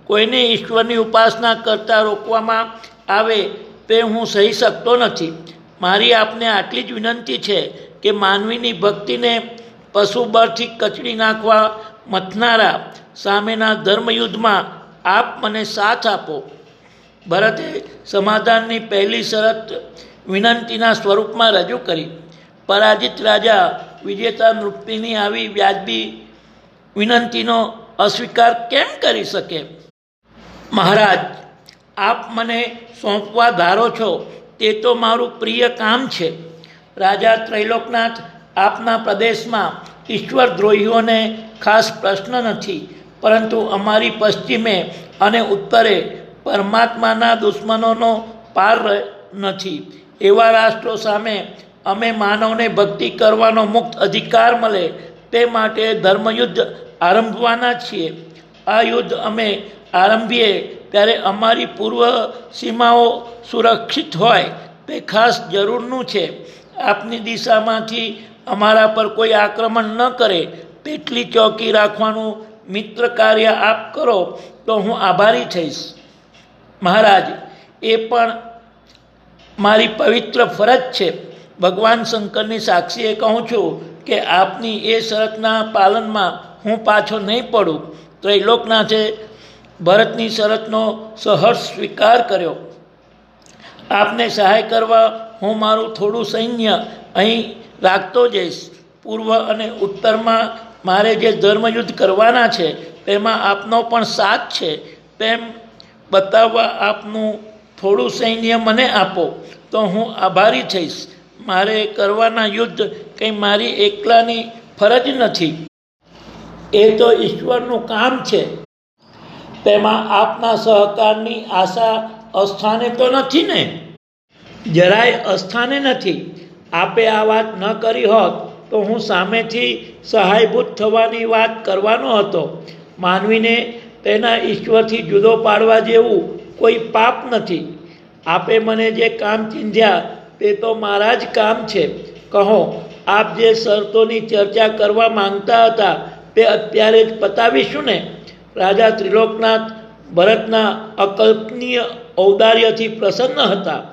કોઈને ઈશ્વરની ઉપાસના કરતા રોકવામાં આવે તે હું સહી શકતો નથી. મારી આપને આટલી જ વિનંતી છે કે માનવીની ભક્તિને પશુબળથી કચડી નાખવા મથનારા સામેના ધર્મયુદ્ધમાં આપ મને સાથ આપો. ભરતે સમાધાનની પહેલી શરત વિનંતીના સ્વરૂપમાં રજૂ કરી. પરાજિત રાજા વિજેતા નૃપતિની આવી વ્યાજબી વિનંતીનો અસ્વીકાર કેમ કરી શકે? મહારાજ, આપ મને સોંપવા ધારો છો તે તો મારું પ્રિય કામ છે. રાજા ત્રૈલોકનાથ, આપના પ્રદેશમાં ઈશ્વર દ્રોહીઓને ખાસ પ્રશ્ન નથી, પરંતુ અમારી પશ્ચિમે અને ઉત્તરે પરમાત્માના દુશ્મનોનો પાર નથી. એવા રાષ્ટ્રો સામે અમે માનવને ભક્તિ કરવાનો મુક્ત અધિકાર મળે તે માટે ધર્મયુદ્ધ આરંભવાના છીએ. આ યુદ્ધ અમે આરંભીએ ત્યારે અમારી પૂર્વ સીમાઓ સુરક્ષિત હોય તે ખાસ જરૂરનું છે. આપની દિશામાંથી અમારા પર કોઈ આક્રમણ ન કરે તેટલી ચોકી રાખવાનું મિત્ર કાર્ય આપ કરો તો હું આભારી થઈશ. મહારાજ, એ પણ મારી પવિત્ર ફરજ છે. ભગવાન શંકરની સાક્ષીએ કહું છું કે આપની એ શરતના પાલનમાં હું પાછો નહીં પડું. ત્રૈલોકનાથે ભરતની શરતનો સહર્ષ સ્વીકાર કર્યો. આપને સહાય કરવા હું મારું થોડું સૈન્ય અહીં રાખતો જઈશ. પૂર્વ અને ઉત્તરમાં મારે જે ધર્મયુદ્ધ કરવાના છે તેમાં આપનો પણ સાથ છે તેમ બતાવવા આપનું થોડું સૈન્ય મને આપો તો હું આભારી થઈશ. મારે કરવાના યુદ્ધ કંઈ મારી એકલાની ફરજ નથી, એ તો ઈશ્વરનું કામ છે. તેમાં આપના સહકારની આશા અસ્થાને તો નથી ને? જરાય અસ્થાને નથી. આપે આ વાત ન કરી હોત તો હું સામેથી સહાયભૂત થવાની વાત કરવાનો હતો. માનવીને તેના ઈશ્વરથી જુદો પાડવા જેવું કોઈ પાપ નથી. આપે મને જે કામ ચીંધ્યા તે તો મારા જ કામ છે. કહો, આપ જે શરતોની ચર્ચા કરવા માંગતા હતા તે અત્યારે જ પતાવીશું ને? રાજા ત્રિલોકનાથ ભરતના અકલ્પનીય ઔદાર્યથી પ્રસન્ન હતા.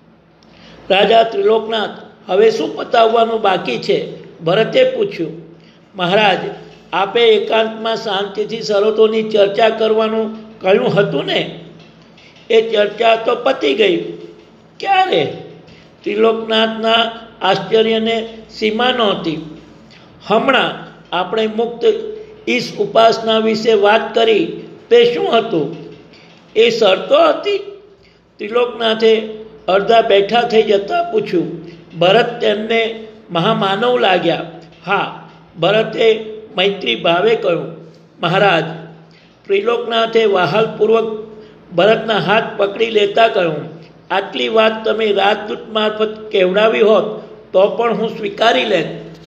રાજા ત્રિલોકનાથ, હવે શું પતાવવાનું બાકી છે? ભરતે પૂછ્યું. મહારાજ, આપે એકાંતમાં શાંતિથી શરતોની ચર્ચા કરવાનું કહ્યું હતું ને? એ ચર્ચા તો પતી ગઈ. ક્યારે? ત્રિલોકનાથના આશ્ચર્યને સીમા નહોતી. હમણાં આપણે મુક્ત ઈશ ઉપાસના વિશે વાત કરી તે શું હતું? એ શરતો હતી? ત્રિલોકનાથે અડધા બેઠા થઈ જતા પૂછ્યું. ભરત તેમને મહામાનવ લાગ્યા. હા, ભરતે મૈત્રી ભાવે કહ્યું. મહારાજ, ત્રિલોકનાથે વહાલપૂર્વક ભરતના હાથ પકડી લેતા કહ્યું. આટલી વાત તમે રાજદૂત મારફત કહેવડાવી હોત તો પણ હું સ્વીકારી લેત.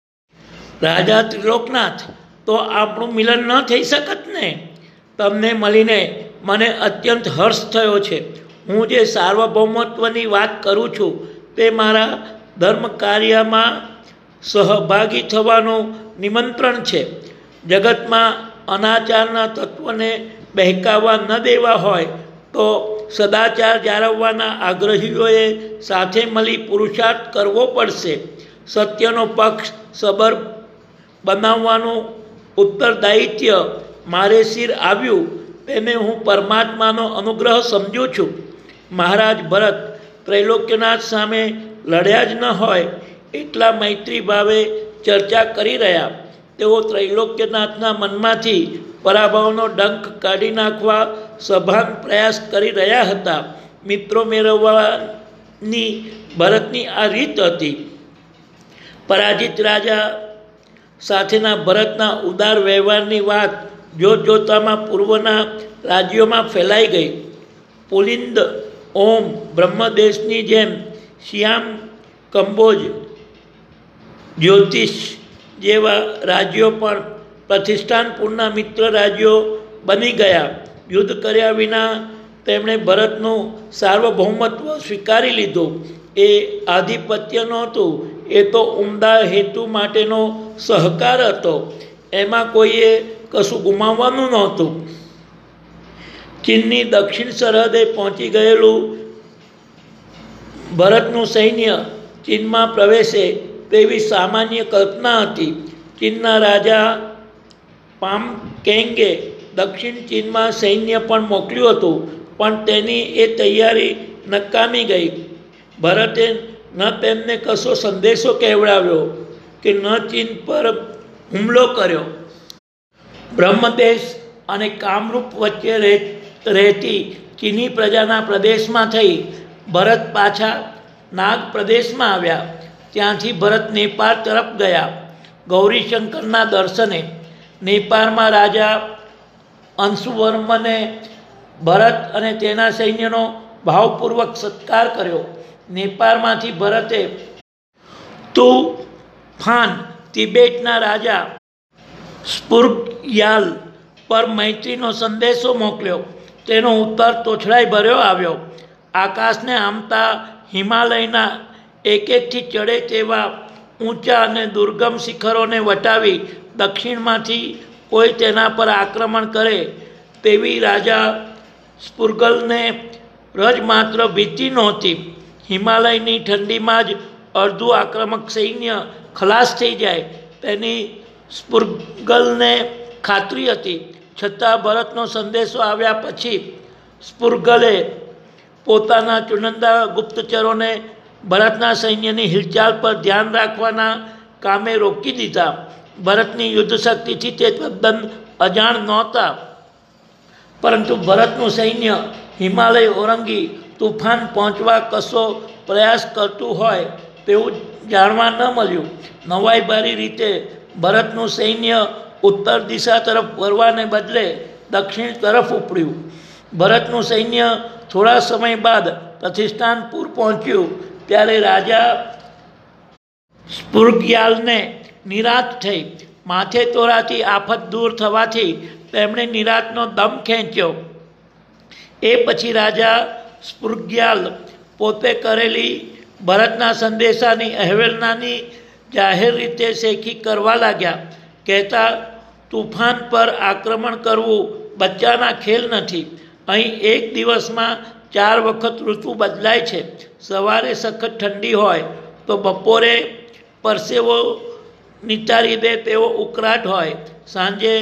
રાજા ત્રિલોકનાથ, તો આપણું મિલન ન થઈ શકત ને? તમને મળીને મને અત્યંત હર્ષ થયો છે. હું જે સાર્વભૌમત્વની વાત કરું છું તે મારા ધર્મ કાર્યમાં સહભાગી થવાનું નિમંત્રણ છે. જગતમાં અનાચારના તત્વને બહેકાવા ન દેવા હોય તો સદાચાર જાળવવાના આગ્રહીઓએ સાથે મળી પુરુષાર્થ કરવો પડશે. સત્યનો પક્ષ સબર બનાવવાનું ઉત્તરદાયિત્વ મારે સિર આવ્યું તેને હું પરમાત્માનો અનુગ્રહ સમજું છું. મહારાજ ભરત ત્રૈલોક્યનાથ સામે લડ્યા જ ન હોય એટલા મૈત્રી ભાવે ચર્ચા કરી રહ્યા. તેઓ ત્રૈલોક્યનાથના મનમાંથી પરાભવનો ડંખ કાઢી નાખવા સભાન પ્રયાસ કરી રહ્યા હતા. મિત્રો મેળવવાની ભરતની આ રીત હતી. પરાજિત રાજા સાથેના ભરતના ઉદાર વ્યવહારની વાત જોતજોતામાં પૂર્વના રાજ્યોમાં ફેલાઈ ગઈ. પુલિંદ, ઓમ, બ્રહ્મદેશની જેમ શ્યામ, કંબોજ, જ્યોતિષ જેવા રાજ્યો પણ પ્રતિષ્ઠાનપૂર્ણ મિત્ર રાજ્યો બની ગયા. યુદ્ધ કર્યા વિના તેમણે ભરતનું સાર્વભૌમત્વ સ્વીકારી લીધું. એ આધિપત્ય નહોતું, એ તો ઉમદા હેતુ માટેનો સહકાર હતો. એમાં કોઈએ કશું ગુમાવવાનું નહોતું. ચીનની દક્ષિણ સરહદે પહોંચી ગયેલું ભરતનું સૈન્ય ચીનમાં પ્રવેશે તેવી સામાન્ય કલ્પના હતી. ચીનના રાજા પામકેંગે દક્ષિણ ચીનમાં સૈન્ય પણ મોકલ્યું હતું, પણ તેની એ તૈયારી નકામી ગઈ. ભરતે ન તેમને કશો સંદેશો કહેવડાવ્યો કે ન ચીન પર હુમલો કર્યો. બ્રહ્મદેશ અને કામરૂપ વચ્ચે રહેતી ચીની પ્રજાના પ્રદેશમાં થઈ ભરત પાછા નાગ પ્રદેશમાં આવ્યા. ત્યાંથી ભરત નેપાળ તરફ ગયા ગૌરીશંકરના દર્શને. નેપાળમાં રાજા અંશુવર્મને ભરત અને તેના સૈન્યનો ભાવપૂર્વક સત્કાર કર્યો. નેપાળમાંથી ભરતે તુફાન તિબેટના રાજા સ્પુર્ગયાલ પર મૈત્રીનો સંદેશો મોકલ્યો. તેનો ઉત્તર તોછડાઈ ભર્યો આવ્યો. આકાશને આમતા હિમાલયના એકથી ચડે તેવા ઊંચા અને દુર્ગમ શિખરોને વટાવી દક્ષિણમાંથી કોઈ તેના પર આક્રમણ કરે તેવી રાજા સ્પુર્ગલને રજ માત્ર ભીતિ નહોતી. હિમાલયની ઠંડીમાં જ અડધું આક્રમક સૈન્ય ખલાસ થઈ જાય તેની સ્પુર્ગલને ખાતરી હતી. છતાં ભરતનો સંદેશો આવ્યા પછી સ્પુર્ગલે પોતાના ચુનંદા ગુપ્તચરોને ભરતના સૈન્યની હિલચાલ પર ધ્યાન રાખવાના કામે રોકી દીધા. ભરતની યુદ્ધ શક્તિથી તે તદ્દન અજાણ નહોતા, પરંતુ ભરતનું સૈન્ય હિમાલય ઓરંગી તુફાન પહોંચવા કશો પ્રયાસ કરતું હોય તેવું જાણવા ન મળ્યું. નવાઈભારી રીતે ભરતનું સૈન્ય ઉત્તર દિશા તરફ વળવાને બદલે દક્ષિણ તરફ ઉપડ્યું. ભરતનું સૈન્ય થોડા સમય બાદ પ્રતિષ્ઠાનપુર પહોંચ્યું ત્યારે રાજા સ્પુર્ગયાલને નિરાશ થઈ. માથે તોરાતી આફત દૂર થવાથી તેમણે નિરાશનો દમ ખેંચ્યો. એ પછી રાજા સ્પુર્ગયાલ પોતે કરેલી ભરતના સંદેશાની અહેવાલનાની જાહેર રીતે શેખી કરવા લાગ્યા. કહેતા, તુફાન પર આક્રમણ કરવું બચ્ચાના ખેલ નથી. અહીં એક દિવસમાં 4 વખત ઋતુ બદલાય છે. સવારે સખત ઠંડી હોય તો બપોરે પરસેવો નિતારી દે તેવો ઉકળાટ હોય, સાંજે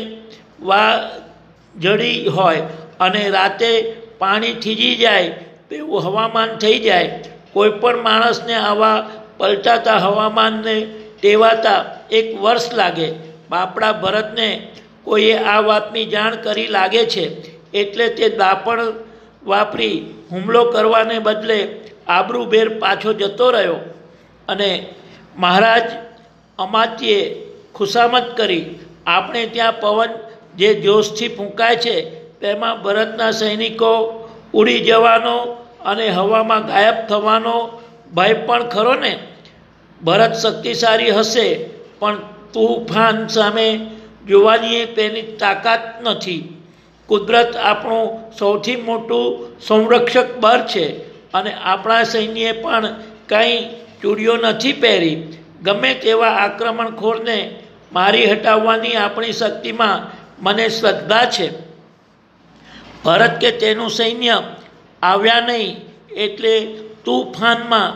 વાજળી હોય અને રાતે પાણી થીજી જાય તેવું હવામાન થઈ જાય. કોઈ પણ માણસને આવા પલટાતા હવામાનને ટેવાતા 1 વર્ષ લાગે. બાપડા ભરતને કોઈએ આ વાતની જાણ કરી લાગે છે, એટલે તે દાપણ વાપરી હુમલો કરવાને બદલે આબરૂભેર પાછો જતો રહ્યો. અને મહારાજ અમાત્યે ખુશામત કરી, આપણે ત્યાં પવન જે જોશથી ફૂંકાય છે તેમાં ભરતના સૈનિકો ઉડી જવાનો અને હવામાં ગાયબ થવાનો ભય પણ ખરો ને? ભરત શક્તિશાળી હશે, પણ તુફાન સામે જોવાની તેની તાકાત નથી. કુદરત આપણું સૌથી મોટું સંરક્ષક બળ છે અને આપણા સૈન્યએ પણ કંઈ ચૂડીઓ નથી પહેરી. ગમે તેવા આક્રમણખોરને મારી હટાવવાની આપણી શક્તિમાં મને શ્રદ્ધા છે. ભરત કે તેનું સૈન્ય આવ્યા નહીં એટલે તુફાનમાં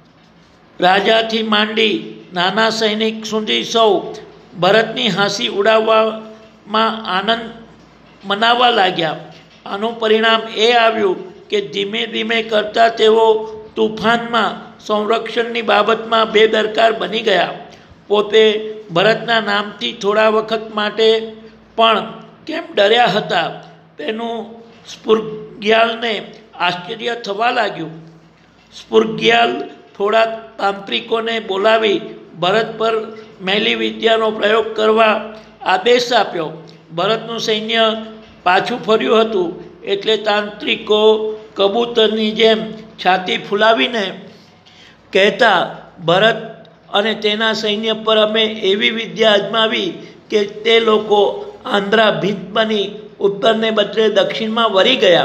રાજાથી માંડી નાના સૈનિક સુધી સૌ ભરતની હાંસી ઉડાવવામાં આનંદ મનાવવા લાગ્યા. આનું પરિણામ એ આવ્યું કે ધીમે ધીમે કરતાં તેઓ તુફાનમાં સંરક્ષણની બાબતમાં બેદરકાર બની ગયા. પોતે ભરતના નામથી થોડા વખત માટે પણ કેમ ડર્યા હતા તેનું સ્પુર્ગયાલને આશ્ચર્ય થવા લાગ્યું. સ્પુર્ગયાલ થોડા તાંત્રિકોને બોલાવી ભરત પર મેલી વિદ્યાનો પ્રયોગ કરવા આદેશ આપ્યો. ભરતનું સૈન્ય પાછું ફર્યું હતું એટલે તાંત્રિકો કબૂતરની જેમ છાતી ફૂલાવીને કહેતા, ભરત અને તેના સૈન્ય પર અમે એવી વિદ્યા અજમાવી કે તે લોકો આંધ્રાભીત બની ઉત્તરને બદલે દક્ષિણમાં વળી ગયા.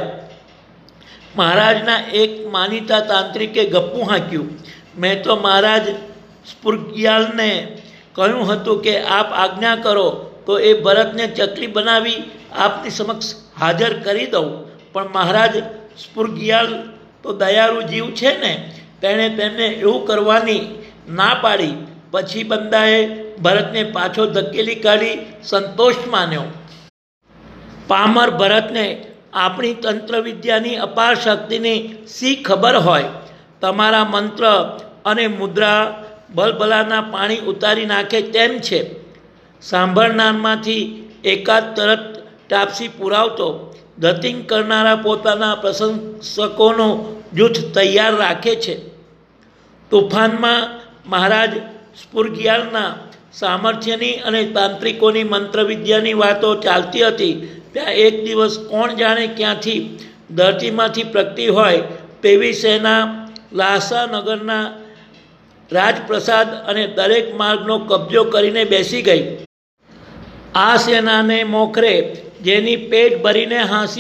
મહારાજના એક માનીતા તાંત્રિકે ગપ્પું હાંક્યું, મેં તો મહારાજ સ્પુર્ગયાલને કહ્યું હતું કે આપ આજ્ઞા કરો તો એ ભરતને ચકલી બનાવી આપની સમક્ષ હાજર કરી દઉં, પણ મહારાજ સ્પૃગ્યાલ તો દયાળુ જીવ છે ને, તેણે તેમને એવું કરવાની ના પાડી. પછી બંદાએ ભરતને પાછો ધકેલી કાઢી સંતોષ માન્યો. પામર ભરતને આપણી તંત્રવિદ્યાની અપાર શક્તિની શી ખબર હોય? તમારા મંત્ર અને મુદ્રા ભલભલાના પાણી ઉતારી નાખે તેમ છે. સાંભળનારમાંથી એકાદ તરત ટાપસી પુરાવતો ધતિંગ કરનારા પોતાના પ્રશંસકોનું જૂથ તૈયાર રાખે છે. તોફાનમાં મહારાજ સ્પૃગ્યાલના સામર્થ્યની અને તાંત્રિકોની મંત્રવિદ્યાની વાતો ચાલતી હતી. ત્યાં એક દિવસ કોણ જાણે ક્યાંથી ધરતીમાંથી પ્રગટી હોય તેવી સેના લાસા નગરના રાજપ્રસાદ અને દરેક માર્ગનો કબજો કરીને બેસી ગઈ. આ સેનાને મોખરે જેની પેટ ભરીને હાંસી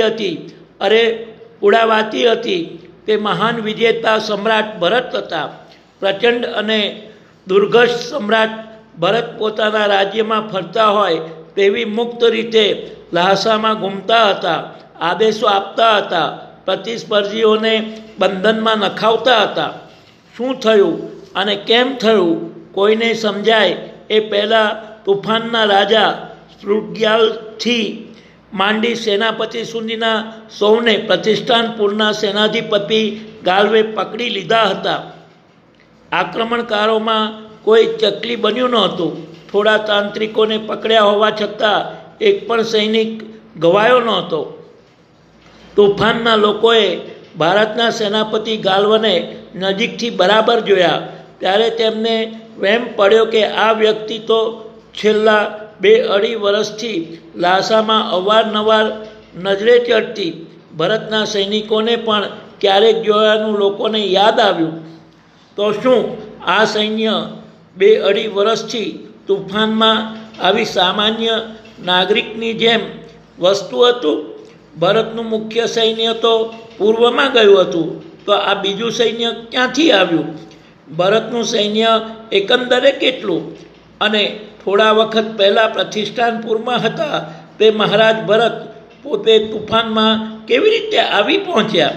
ઉડાવાતી હતી તે મહાન વિજેતા સમ્રાટ ભરત હતા. પ્રચંડ અને દુર્ઘર્ષ સમ્રાટ ભરત પોતાના રાજ્યમાં ફરતા હોય તેવી મુક્ત રીતે લહાસામાં ઘૂમતા હતા, આદેશો આપતા હતા, પ્રતિસ્પર્ધીઓને બંધનમાં નખાવતા હતા. શું થયું અને કેમ થયું કોઈને સમજાય એ પહેલાં તુફાનના રાજા સ્પૃગ્યાલથી માંડી સેનાપતિ સુધીના સૌને પ્રતિષ્ઠાનપુરના સેનાધિપતિ ગાલ્વે પકડી લીધા હતા. આક્રમણકારોમાં કોઈ ચકલી બન્યું નહોતું. થોડા તાંત્રિકોને પકડ્યા હોવા છતાં એક પણ સૈનિક ગવાયો નહોતો. તોફાનના લોકોએ ભારતના સેનાપતિ ગાલ્વને નજીકથી બરાબર જોયા ત્યારે તેમને વહેમ પડ્યો કે આ વ્યક્તિ તો છેલ્લા 2-2.5 વર્ષથી લાસામાં અવારનવાર નજરે ચડતી ભરતના સૈનિકોને પણ ક્યારેક જોયાનું લોકોને યાદ આવ્યું. તો શું આ સૈન્ય 2-2.5 વર્ષથી તુફાનમાં આવી સામાન્ય નાગરિકની જેમ વસ્તુ હતું? ભરતનું મુખ્ય સૈન્ય તો પૂર્વમાં ગયું હતું, તો આ બીજું સૈન્ય ક્યાંથી આવ્યું? ભરતનું સૈન્ય એકંદરે કેટલું? અને થોડા વખત પહેલાં પ્રતિષ્ઠાનપુરમાં હતા તે મહારાજ ભરત પોતે તુફાનમાં કેવી રીતે આવી પહોંચ્યા?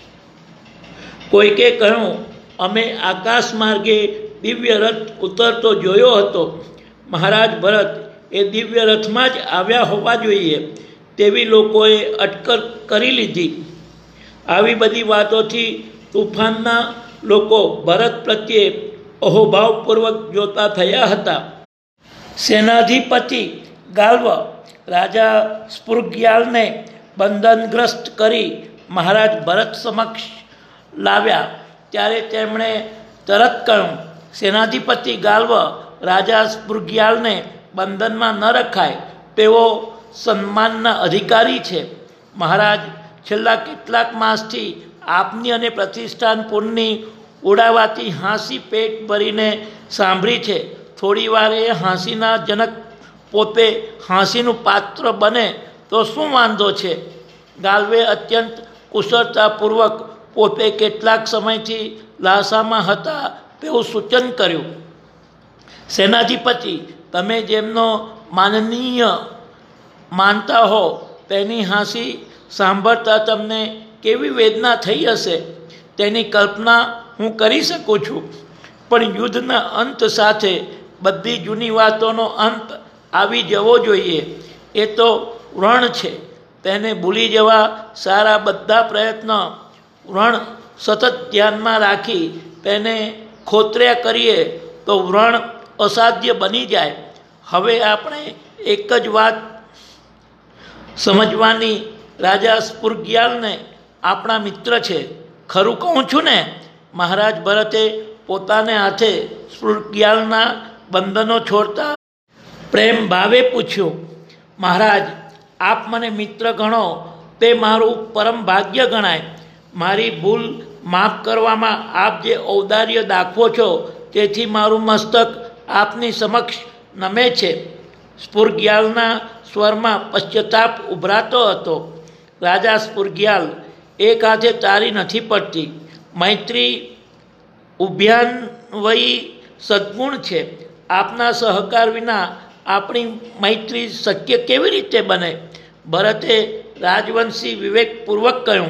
કોઈકે કહ્યું, અમે આકાશ માર્ગે દિવ્ય રથ ઉતરતો જોયો હતો. મહારાજ ભરત એ દિવ્ય રથમાં જ આવ્યા હોવા જોઈએ તેવી લોકોએ અટકળ કરી લીધી. આવી બધી વાતોથી તુફાનના લોકો ભરત પ્રત્યે અહોભાવપૂર્વક જોતા થયા હતા. સેનાધિપતિ ગાલ્વ રાજા સ્પૃગ્યાલને બંધનગ્રસ્ત કરી મહારાજ ભરત સમક્ષ લાવ્યા ત્યારે તેમણે તરત કહ્યું, સેનાધિપતિ ગાલ્વ, રાજા સ્પૃગ્યાલને બંધનમાં ન રખાય. તેઓ સન્માનના અધિકારી છે. મહારાજ છેલ્લા કેટલાક માસથી આપની અને પ્રતિષ્ઠાનપુરની ઉડાવાતી હાંસી પેટ ભરીને સાંભળી છે. થોડી વાર એ હાંસીના જનક પોતે હાંસીનું પાત્ર બને તો શું વાંધો છે? ગાલ્વે અત્યંત કુશળતાપૂર્વક પોતે કેટલાક સમયથી લાસામાં હતા તેવું સૂચન કર્યું. સેનાધિપતિ, તમે જેમનો માનનીય માનતા હો તેની હાંસી સાંભળતા તમને કેવી વેદના થઈ હશે તેની કલ્પના હું કરી શકું છું. પણ યુદ્ધના અંત સાથે બધી જૂની વાતોનો અંત આવી જવો જોઈએ. એ તો વ્રણ છે, તેને ભૂલી જવા સારા બધા પ્રયત્નો વ્રણ સતત ધ્યાનમાં રાખી તેને ખોતર્યા કરીએ તો વ્રણ અસાધ્ય બની જાય. હવે આપણે એક જ વાત સમજવાની, રાજા સ્પૃગ્યાલને આપણા મિત્ર છે. ખરું કહું છું ને? મહારાજ ભરતે પોતાને હાથે સ્પૃગ્યાલના બંધનો છોડતા પ્રેમ ભાવે પૂછ્યું, મહારાજ, આપ મને મિત્ર ગણો તે મારું પરમ ભાગ્ય ગણાય. મારી ભૂલ માફ કરવામાં આપ જે ઔદાર્ય દાખવો છો તેથી મારું મસ્તક આપની સમક્ષ નમે છે. સ્પૃગ્યાલના સ્વરમાં પશ્ચાતાપ ઉભરાતો હતો. રાજા સ્પૃગ્યાલ, એક હાથે તારી નથી પડતી. મૈત્રી ઉભયાન્વયી સદ્ગુણ છે. આપના સહકાર વિના આપણી મૈત્રી શક્ય કેવી રીતે બને? ભરતે રાજવંશી વિવેકપૂર્વક કહ્યું,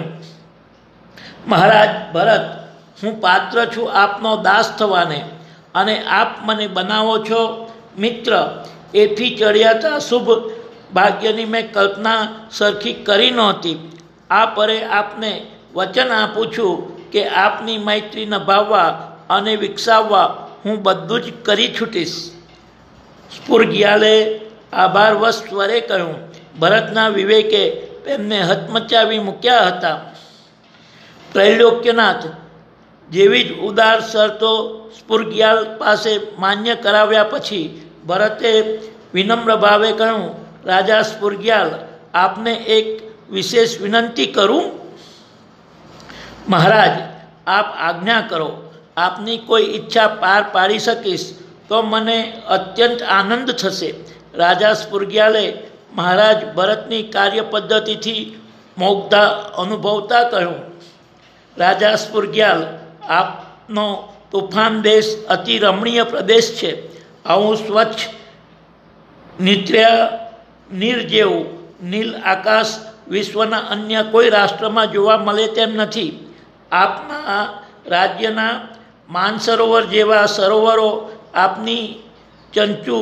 મહારાજ ભરત, હું પાત્ર છું આપનો દાસ થવાને, અને આપ મને બનાવો છો મિત્ર. એથી ચડિયાતા શુભ ભાગ્યની મેં કલ્પના સરખી કરી નહોતી. આ પરે આપને વચન આપું છું કે આપની મૈત્રી નિભાવવા અને વિકસાવવા હું બધું જ કરી છૂટીશ. સ્ફુરગિયાલે આભારવશ સ્વરે કહ્યું. ભરતના વિવેકે તેમને હચમચાવી મૂક્યા હતા. ત્રૈલોક્યનાથ જેવી જ ઉદાર શરતો સ્ફુરગિયાલ પાસે માન્ય કરાવ્યા પછી ભરતે વિનમ્ર ભાવે કહ્યું, રાજા સ્ફુરગિયાલ, આપને એક વિશેષ વિનંતી કરું. મહારાજ, આપ આજ્ઞા કરો. આપની કોઈ ઈચ્છા પાર પાડી શકીશ તો મને અત્યંત આનંદ થશે. રાજા સ્ફુરગિયાલે મહારાજ ભરતની કાર્ય પદ્ધતિથી મોગ્ધતા અનુભવતા કહ્યું, રાજા સ્ફુરગિયાલ, આપનો તુફાન દેશ અતિ રમણીય પ્રદેશ છે. આવું સ્વચ્છ નિત્ર્યા નીર જેવું નીલ આકાશ વિશ્વના અન્ય કોઈ રાષ્ટ્રમાં જોવા મળે તેમ નથી. આપના રાજ્યના માનસરોવર જેવા સરોવરો, આપની ચંચુ,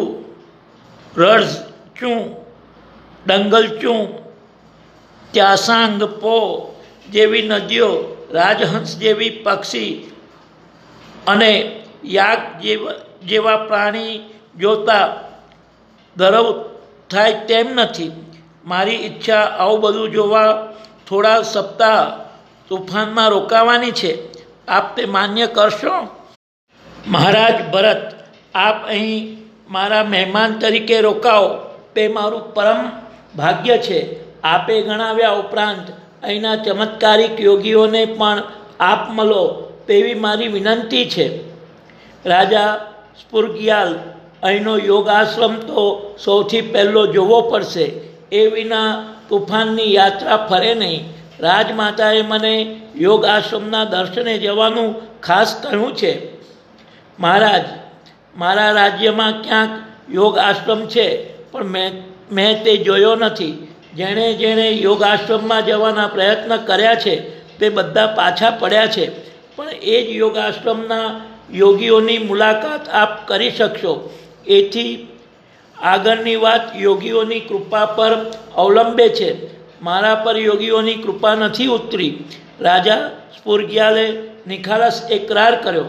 રડચું, ડંગલચું, ત્યાસાંગ પો જેવી નદીઓ, રાજહંસ જેવી પક્ષી અને યાક જેવા પ્રાણી જોતા ધરવ થાય તેમ નથી. મારી ઈચ્છા આવું બધું જોવા થોડા સપ્તાહ તુફાનમાં રોકાવાની છે. આપ તે માન્ય કરશો? મહારાજ ભરત, આપ અહીં મારા મહેમાન તરીકે રોકાઓ તે મારું પરમ ભાગ્ય છે. આપે ગણાવ્યા ઉપરાંત અહીંના ચમત્કારિક યોગીઓને પણ આપ મળો તેવી મારી વિનંતી છે. રાજા સ્ફુરગિયાલ, અહીંનો યોગ આશ્રમ તો સૌથી પહેલો જોવો પડશે. એ વિના તુફાનની યાત્રા ફરે નહીં. રાજમાતાએ મને યોગ આશ્રમના દર્શને જવાનું ખાસ કહ્યું છે. મહારાજ, મારા રાજ્યમાં ક્યાંક યોગ આશ્રમ છે, પણ મેં તે જોયો નથી. જેણે જેણે યોગ આશ્રમમાં જવાના પ્રયત્ન કર્યા છે તે બધા પાછા પડ્યા છે. પણ એ જ યોગ આશ્રમના યોગીઓની મુલાકાત આપ કરી શકશો. એથી આગળની વાત યોગીઓની કૃપા પર અવલંબે છે. મારા પર યોગીઓની કૃપા નથી ઉતરી. રાજા સ્ફુરગિયાલે નિખાલસ એકરાર કર્યો.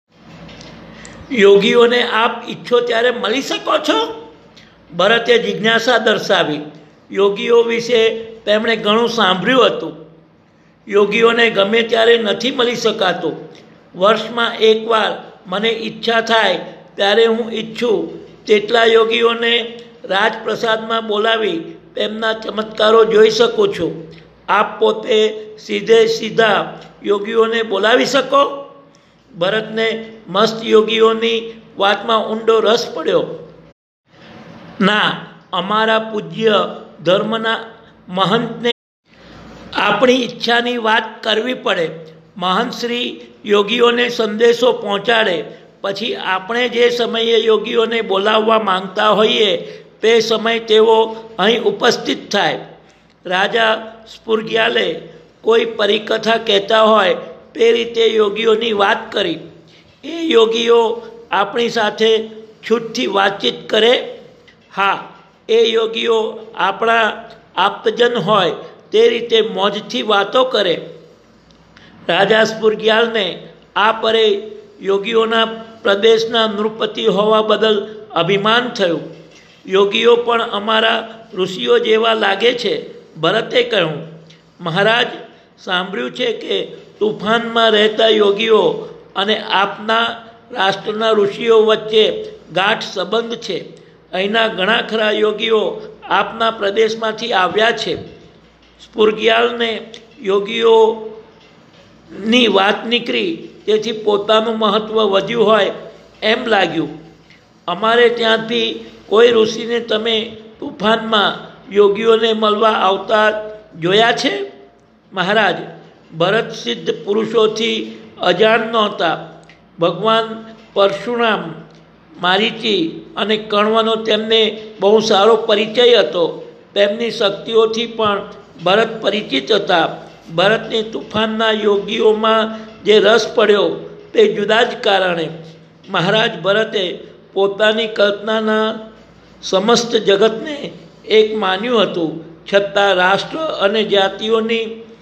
યોગીઓને આપ ઈચ્છો ત્યારે મળી શકો છો? ભરતે જિજ્ઞાસા દર્શાવી. યોગીઓ વિશે તેમણે ઘણું સાંભળ્યું હતું. યોગીઓને ગમે ત્યારે નથી મળી શકાતું. વર્ષમાં એકવાર મને ઈચ્છા થાય ત્યારે હું ઈચ્છું તેટલા યોગીઓને રાજપ્રસાદમાં બોલાવી તેમના ચમત્કારો જોઈ શકું છું. આપ પોતે સીધે સીધા યોગીઓને બોલાવી શકો? ભરતને મસ્ત યોગીઓની વાતમાં ઊંડો રસ પડ્યો. ના, અમારા પૂજ્ય ધર્મના મહંતને આપણી ઈચ્છાની વાત કરવી પડે. મહંત શ્રી યોગીઓને સંદેશો પહોંચાડે. પછી આપણે જે સમયે યોગીઓને બોલાવવા માંગતા હોઈએ તે સમય તેઓ અહીં ઉપસ્થિત થાય. રાજા સ્ફુરગિયાલે કોઈ પરિકથા કહેતા હોય તે રીતે યોગીઓની વાત કરી. એ યોગીઓ આપણી સાથે છૂટથી વાતચીત કરે? હા, એ યોગીઓ આપણા આપ્તજન હોય તે રીતે મોજથી વાતો કરે. રાજા સ્ફુરગિયાલને આ પરે યોગીઓના પ્રદેશના નૃપતિ હોવા બદલ અભિમાન થયું. યોગીઓ પણ અમારા ઋષિઓ જેવા લાગે છે. ભરતે કહ્યું, મહારાજ, સાંભળ્યું છે કે તુફાનમાં રહેતા યોગીઓ અને આપના રાષ્ટ્રના ઋષિઓ વચ્ચે ગાઢ સંબંધ છે. અહીંના ઘણા ખરા યોગીઓ આપના પ્રદેશમાંથી આવ્યા છે. સ્ફુરગિયાલને યોગીઓની વાત નીકળી તેથી પોતાનું મહત્ત્વ વધ્યું હોય એમ લાગ્યું. અમારે ત્યાંથી કોઈ ઋષિને તમે તુફાનમાં યોગીઓને મળવા આવતા જોયા છે? મહારાજ, ભરત સિદ્ધ પુરુષોથી અજાણ નહોતા. ભગવાન પરશુરામ, મારીચી અને કર્ણનો તેમને બહુ સારો પરિચય હતો. તેમની શક્તિઓથી પણ ભરત પરિચિત હતા. ભરતને તુફાનના યોગીઓમાં જે રસ પડ્યો તે જુદા જ કારણે. મહારાજ ભરતે પોતાની કલ્પનાના સમસ્ત જગતને એક માન્યું હતું, છતાં રાષ્ટ્ર અને જાતિઓની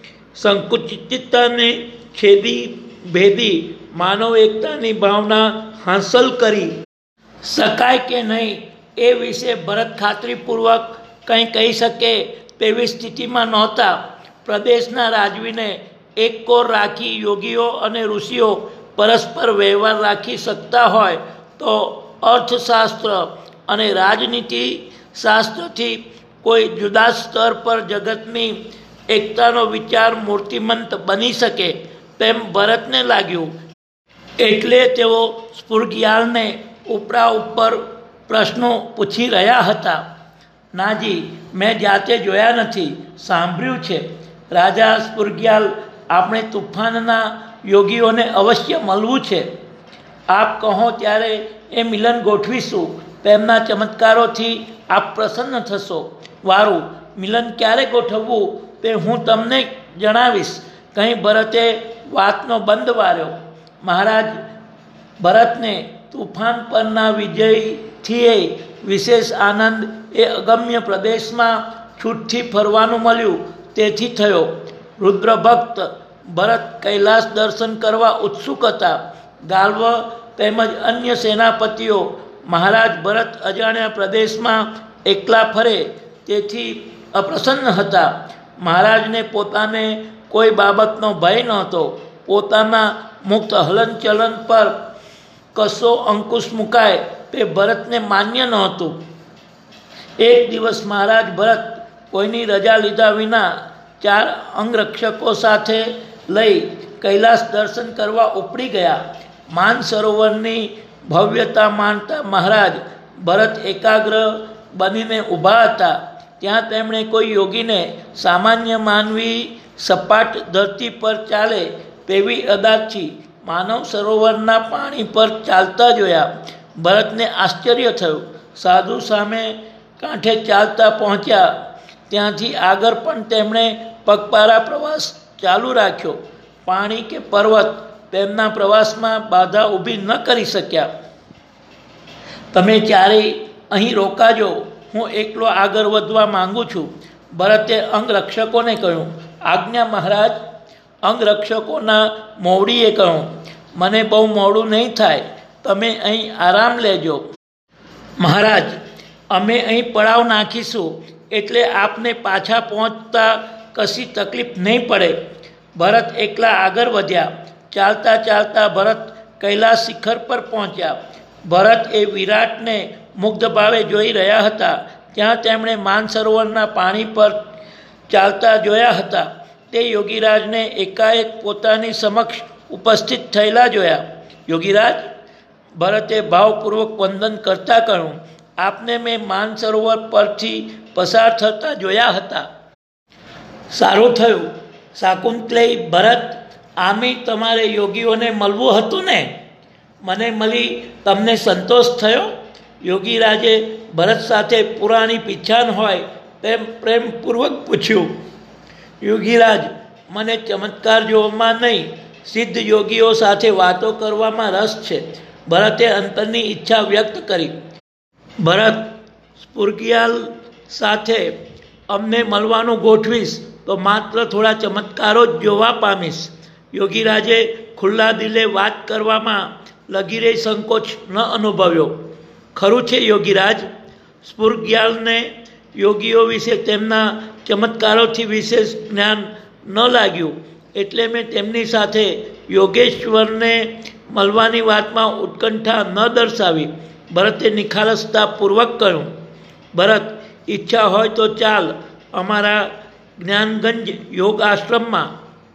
સંકુચિતતાને છેદી ભેદી માનવ એકતાની ભાવના હાંસલ કરી શકાય કે નહીં એ વિશે ભરત ખાતરીપૂર્વક કંઈ કહી શકે તેવી સ્થિતિમાં નહોતા. પ્રદેશના રાજવીને એક કોર રાખી યોગીઓ અને ઋષિઓ પરસ્પર વ્યવહાર રાખી શકતા હોય તો અર્થશાસ્ત્ર અને રાજનીતિ શાસ્ત્રથી કોઈ જુદા સ્તર પર જગતની એકતાનો વિચાર મૂર્તિમંત બની શકે તેમ ભરતને લાગ્યું. એટલે તેઓ સ્ફુરગિયાલને ઉપરા ઉપર પ્રશ્નો પૂછી રહ્યા હતા. નાજી, મેં જાતે જોયા નથી, સાંભળ્યું છે. રાજા સ્ફુરગિયાલ, આપણે તુફાનના યોગીઓને અવશ્ય મળવું છે. આપ કહો ત્યારે એ મિલન ગોઠવીશું. તેમના ચમત્કારોથી આપ પ્રસન્ન થશો. વારું, મિલન ક્યારે ગોઠવવું તે હું તમને જણાવીશ, કંઈ ભરતે વાતનો બંધ વાર્યો. મહારાજ ભરતને તુફાન પરના વિજયથી વિશેષ આનંદ એ અગમ્ય પ્રદેશમાં છૂટથી ફરવાનું મળ્યું તેથી થયો. રુદ્રભક્ત ભરત કૈલાસ દર્શન કરવા ઉત્સુક હતા. ગાલ્વ તેમજ અન્ય સેનાપતિઓ મહારાજ ભરત અજાણ્યા પ્રદેશમાં એકલા ફરે તેથી અપ્રસન્ન હતા. મહારાજને પોતાને કોઈ બાબતનો ભય નહોતો. પોતાના મુક્ત હલનચલન પર કશો અંકુશ મુકાય તે ભરતને માન્ય નહોતું. એક દિવસ મહારાજ ભરત કોઈની રજા લીધા વિના 4 અંગરક્ષકો સાથે લઈ કૈલાસ દર્શન કરવા ઉપડી ગયા. માનસરોવરની ભવ્યતા માણતા મહારાજ ભરત એકાગ્ર બનીને ઊભા હતા. ત્યાં તેમણે કોઈ યોગીને સામાન્ય માનવી સપાટ ધરતી પર ચાલે તેવી અદાથી માનવ સરોવરના પાણી પર ચાલતા જોયા. ભરતને આશ્ચર્ય થયું. સાધુ સામે કાંઠે ચાલતા પહોંચ્યા. ત્યાંથી આગળ પણ તેમણે પગપાળા પ્રવાસ ચાલુ રાખ્યો. પાણી કે પર્વત તેમના પ્રવાસમાં બાધા ઊભી ન કરી શક્યા. તમે ચારેય અહીં રોકાજો, હું એકલો આગળ વધવા માંગુ છું. ભરતે અંગરક્ષકોને કહ્યું. આજ્ઞા મહારાજ. અંગરક્ષકોના મોવડીએ કહ્યું, મને બહુ મોડું નહીં થાય, તમે અહીં આરામ લેજો. મહારાજ, અમે અહીં પડાવ નાખીશું એટલે આપને પાછા પહોંચતા કશી તકલીફ નહીં પડે. ભરત એકલા આગળ વધ્યા. ચાલતા ચાલતા ભરત કૈલાસ શિખર પર પહોંચ્યા. ભરત એ વિરાટને મુગ્ધ ભાવે જોઈ રહ્યા હતા. ત્યાં તેમણે માનસરોવરના પાણી પર ચાલતા જોયા હતા. તે યોગીરાજને એકાએક પોતાની સમક્ષ ઉપસ્થિત થયેલા જોયા. યોગીરાજ, ભરતે ભાવપૂર્વક વંદન કરતા કહ્યું, આપને મેં માનસરોવર પરથી પસાર થતા જોયા હતા. સારું થયું. શાકુંતલેય, ભરત, આમે તમારે યોગીઓને મળવું હતું ને? મને મળી તમને સંતોષ થયો? યોગીરાજે ભરત સાથે પુરાણી પીછાણ હોય તેમ પ્રેમપૂર્વક પૂછ્યું. યોગીરાજ, મને ચમત્કાર જોવામાં નહીં, સિદ્ધ યોગીઓ સાથે વાતો કરવામાં રસ છે. ભરતે અંતરની ઈચ્છા વ્યક્ત કરી. ભરત, સ્ફુરગિયાલ સાથે અમને મળવાનું ગોઠવીશ તો માત્ર થોડા ચમત્કારો જ જોવા પામીશ. યોગીરાજે ખુલ્લા દિલે વાત કરવામાં લગીરે સંકોચ ન અનુભવ્યો. ખરું છે યોગીરાજ, સ્ફુરગિયાલને યોગીઓ વિશે તેમના ચમત્કારોથી વિશેષ જ્ઞાન ન લાગ્યું એટલે મેં તેમની સાથે યોગેશ્વરને મળવાની વાતમાં ઉત્કંઠા ન દર્શાવી. ભરતે નિખાલસતાપૂર્વક કહ્યું. ભરત, ઈચ્છા હોય તો ચાલ અમારા જ્ઞાનગંજ યોગ આશ્રમમાં.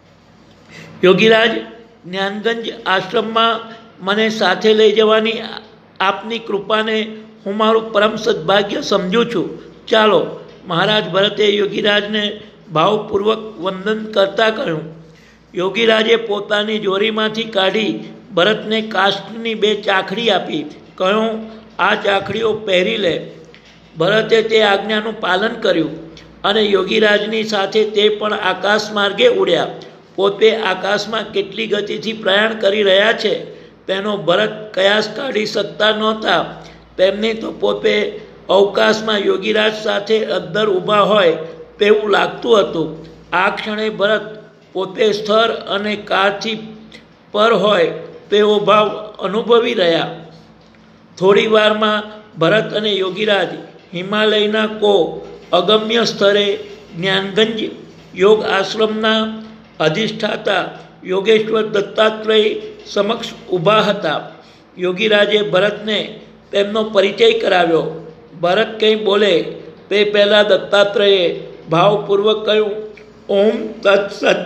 યોગીરાજ, જ્ઞાનગંજ આશ્રમમાં મને સાથે લઈ જવાની આપની કૃપાને હું મારું પરમ સદભાગ્ય સમજું છું. ચાલો. મહારાજ ભરતે યોગીરાજને ભાવપૂર્વક વંદન કરતા કહ્યું. યોગીરાજે પોતાની જોરીમાંથી કાઢી ભરતને કાષ્ઠની 2 ચાખડી આપી. કહ્યું, આ ચાખડીઓ પહેરી લે. ભરતે તે આજ્ઞાનું પાલન કર્યું. અને યોગીરાજની સાથે તે પણ આકાશ માર્ગે ઉડ્યા. પોતે આકાશમાં કેટલી ગતિથી પ્રયાણ કરી રહ્યા છે તેનો ભરત કયાસ કાઢી શકતા નહોતા. તેમને તો પોતે અવકાશમાં યોગીરાજ સાથે અદ્ધર ઊભા હોય તેવું લાગતું હતું. આ ક્ષણે ભરત પોતે સ્થળ અને કાળથી પર હોય તેવો ભાવ અનુભવી રહ્યા. થોડી વારમાં ભરત અને યોગીરાજ હિમાલયના અગમ્ય સ્તરે જ્ઞાનગંજ યોગ આશ્રમના અધિષ્ઠાતા યોગેશ્વર દત્તાત્રેય સમક્ષ ઊભા હતા. યોગીરાજે ભરતને તેમનો પરિચય કરાવ્યો. ભરત કંઈ બોલે તે પહેલાં દત્તાત્રેયે ભાવપૂર્વક કહ્યું, ઓમ તત્સત.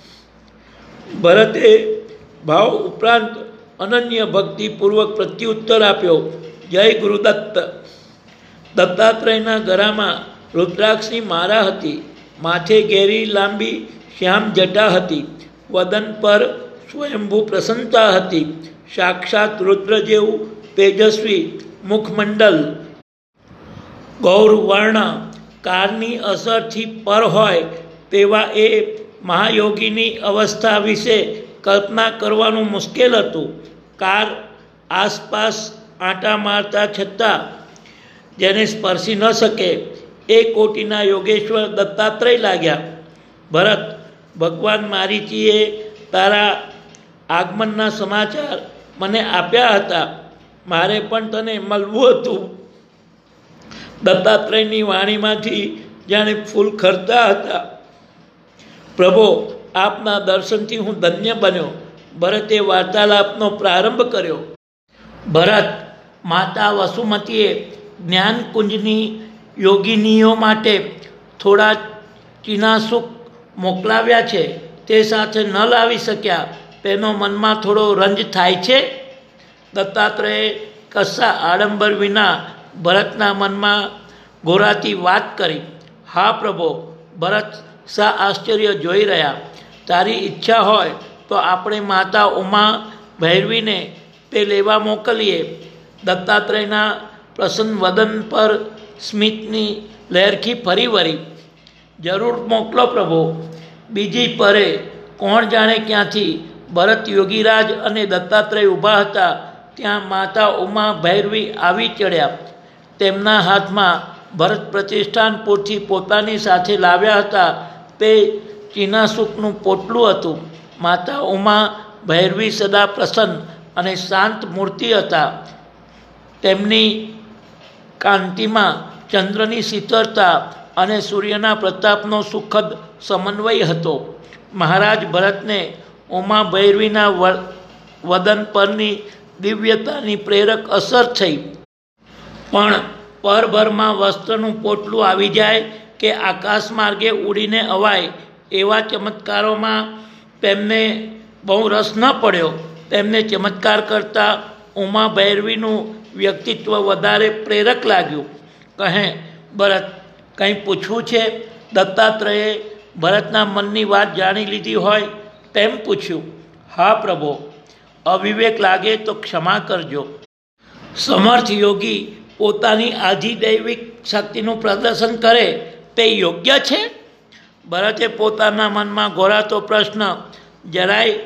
ભરતે ભાવ ઉપરાંત અનન્ય ભક્તિપૂર્વક પ્રત્યુત્તર આપ્યો, જય ગુરુદત્ત. દત્તાત્રેયના ગળામાં રુદ્રાક્ષની માળા હતી. માથે ઘેરી લાંબી શ્યામ જટા હતી. વદન પર સ્વયંભૂ પ્રસન્નતા હતી. સાક્ષાત રુદ્ર જેવું તેજસ્વી મુખમંડલ. ગૌરવર્ણ કારની અસરથી પર હોય તેવા એ મહાયોગીની અવસ્થા વિશે કલ્પના કરવાનું મુશ્કેલ હતું. કાર આસપાસ આંટા મારતા છતાં જેને સ્પર્શી ન શકે એ કોટીના યોગેશ્વર દત્તાત્રેય લાગ્યા. ભરત, ભગવાન મારીચીએ તારા આગમનના સમાચાર મને આપ્યા હતા. મારે પણ તને મળવું હતું. દત્તાત્રેયની વાણીમાંથી જાણે ફૂલ ખરતા હતા. પ્રભો, આપના દર્શનથી હું ધન્ય બન્યો. ભરતે વાર્તાલાપનો પ્રારંભ કર્યો. ભરત, માતા વસુમતીએ જ્ઞાનકુંજની યોગિનીઓ માટે થોડા ચીનાસુક મોકલાવ્યા છે. તે સાથે ન લાવી શક્યા તેનો મનમાં થોડો રંજ થાય છે. દત્તાત્રેયે કશા આડંબર વિના ભરતના મનમાં ઘોરાતી વાત કરી. હા પ્રભો, ભરત શા આશ્ચર્ય જોઈ રહ્યા. તારી ઈચ્છા હોય તો આપણે માતા ઉમા ભૈરવીને તે લેવા મોકલીએ. દત્તાત્રેયના પ્રસન્ન વદન પર સ્મિતની લહેરખી ફરી વળી. જરૂર મોકલો પ્રભુ. બીજી પરે કોણ જાણે ક્યાંથી ભરત, યોગીરાજ અને દત્તાત્રેય ઊભા હતા ત્યાં માતા ઉમા ભૈરવી આવી ચડ્યા. તેમના હાથમાં ભરત પ્રતિષ્ઠાનપુરથી પોતાની સાથે લાવ્યા હતા તે ચીનાસુકનું પોટલું હતું. માતા ઉમા ભૈરવી સદા પ્રસન્ન અને શાંત મૂર્તિ હતા. તેમની કાંતિમાં ચંદ્રની શીતળતા અને સૂર્યના પ્રતાપનો સુખદ સમન્વય હતો. મહારાજ ભરતને ઉમા ભૈરવીના વદન પરની દિવ્યતાની પ્રેરક અસર થઈ. પણ પરભરમાં વસ્ત્રનું પોટલું આવી જાય કે આકાશ માર્ગે ઉડીને અવાય એવા ચમત્કારોમાં તેમને બહુ રસ ન પડ્યો. તેમને ચમત્કાર કરતાં ઉમા ભૈરવીનું વ્યક્તિત્વ વધારે પ્રેરક લાગ્યું. કહે, ભરત, કંઈ પૂછવું છે? દત્તાત્રેયે ભરતના મનની વાત જાણી લીધી હોય તેમ પૂછ્યું. હા પ્રભો, અવિવેક લાગે તો ક્ષમા કરજો. સમર્થ યોગી પોતાની આધિદૈવિક શક્તિનું પ્રદર્શન કરે તે યોગ્ય છે? ભરતે પોતાના મનમાં ઘોરાતો પ્રશ્ન જરાય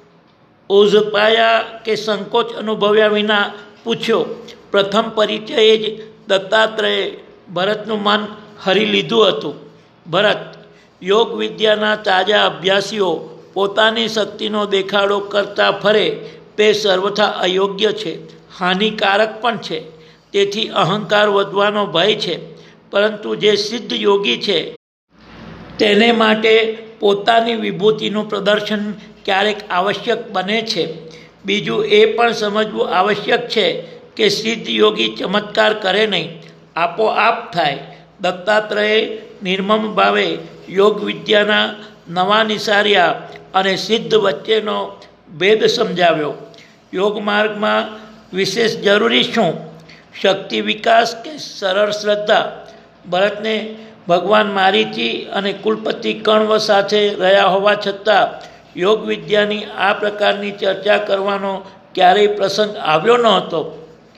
ઉઝપાયા કે સંકોચ અનુભવ્યા વિના પૂછ્યો. પ્રથમ પરિચયે જ દત્તાત્રેયે ભરતનું મન હરી લીધું હતું. ભરત, યોગ વિદ્યાના તાજા અભ્યાસીઓ પોતાની શક્તિનો દેખાડો કરતા ફરે તે સર્વથા અયોગ્ય છે, હાનિકારક પણ છે. તેથી અહંકાર વધવાનો ભય છે. પરંતુ જે સિદ્ધ યોગી છે તેને માટે પોતાની વિભૂતિનું પ્રદર્શન ક્યારેક આવશ્યક બને છે. બીજું એ પણ સમજવું આવશ્યક છે કે સિદ્ધ યોગી ચમત્કાર કરે નહીં, આપોઆપ થાય. દત્તાત્રેયે નિર્મમ ભાવે યોગ વિદ્યાના નવા નિસાર્યા અને સિદ્ધ વચ્ચેનો ભેદ સમજાવ્યો. યોગ માર્ગમાં વિશેષ જરૂરી શું? શક્તિ વિકાસ કે સરળ શ્રદ્ધા? ભરતને ભગવાન મારીચી અને કુલપતિ કણવ સાથે રહ્યા હોવા છતાં યોગ વિદ્યાની આ પ્રકારની ચર્ચા કરવાનો ક્યારેય પ્રસંગ આવ્યો ન હતો.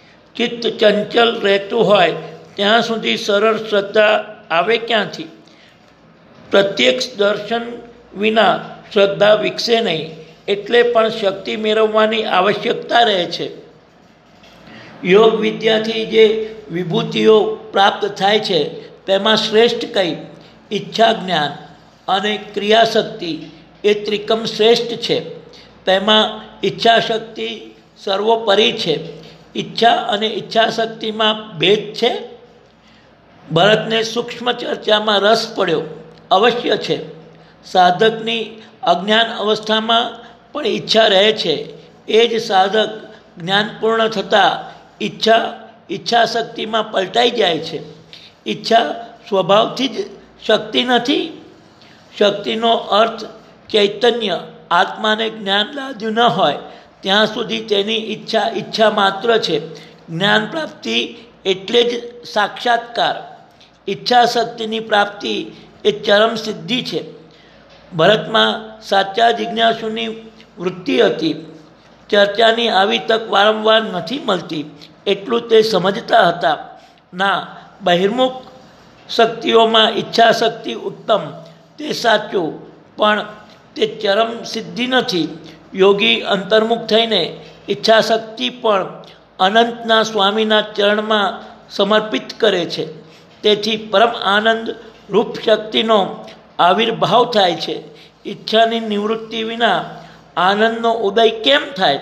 ચિત્ત ચંચલ રહેતું હોય ત્યાં સુધી સરળ શ્રદ્ધા આવે ક્યાંથી? પ્રત્યક્ષ દર્શન વિના શ્રદ્ધા વિકસે નહીં, એટલે પણ શક્તિ મેળવવાની આવશ્યકતા રહે છે. યોગ વિદ્યાથી જે વિભૂતિઓ પ્રાપ્ત થાય છે તેમાં શ્રેષ્ઠ કઈ ઈચ્છા જ્ઞાન અને ક્રિયાશક્તિ એ ત્રિકમ શ્રેષ્ઠ છે. તેમાં ઈચ્છાશક્તિ સર્વોપરી છે. ઈચ્છા અને ઈચ્છાશક્તિમાં ભેદ છે. ભરતને સૂક્ષ્મ ચર્ચામાં રસ પડ્યો. અવશ્ય છે, સાધકની અજ્ઞાન અવસ્થામાં પણ ઈચ્છા રહે છે. એ જ સાધક જ્ઞાનપૂર્ણ થતાં ઈચ્છાશક્તિમાં પલટાઈ જાય છે. ઈચ્છા સ્વભાવથી જ શક્તિ નથી. શક્તિનો અર્થ ચૈતન્ય આત્માને જ્ઞાન લાદ્યું ન હોય ત્યાં સુધી તેની ઈચ્છા માત્ર છે. જ્ઞાન પ્રાપ્તિ એટલે જ સાક્ષાત્કાર. ઈચ્છાશક્તિની પ્રાપ્તિ એ ચરમ સિદ્ધિ છે. ભરતમાં સાચા જિજ્ઞાસુની વૃત્તિ હતી. ચર્ચાની આવી તક વારંવાર નથી મળતી એટલું તે સમજતા હતા. ના, બહિર્મુખ શક્તિઓમાં ઈચ્છાશક્તિ ઉત્તમ તે સાચું, પણ તે ચરમ સિદ્ધિ નથી. યોગી અંતર્મુખ થઈને ઈચ્છાશક્તિ પણ અનંતના સ્વામીના ચરણમાં સમર્પિત કરે છે. તેથી પરમ આનંદ રૂપ શક્તિનો આવિર્ભાવ થાય છે. ઈચ્છાની નિવૃત્તિ વિના આનંદનો ઉદય કેમ થાય?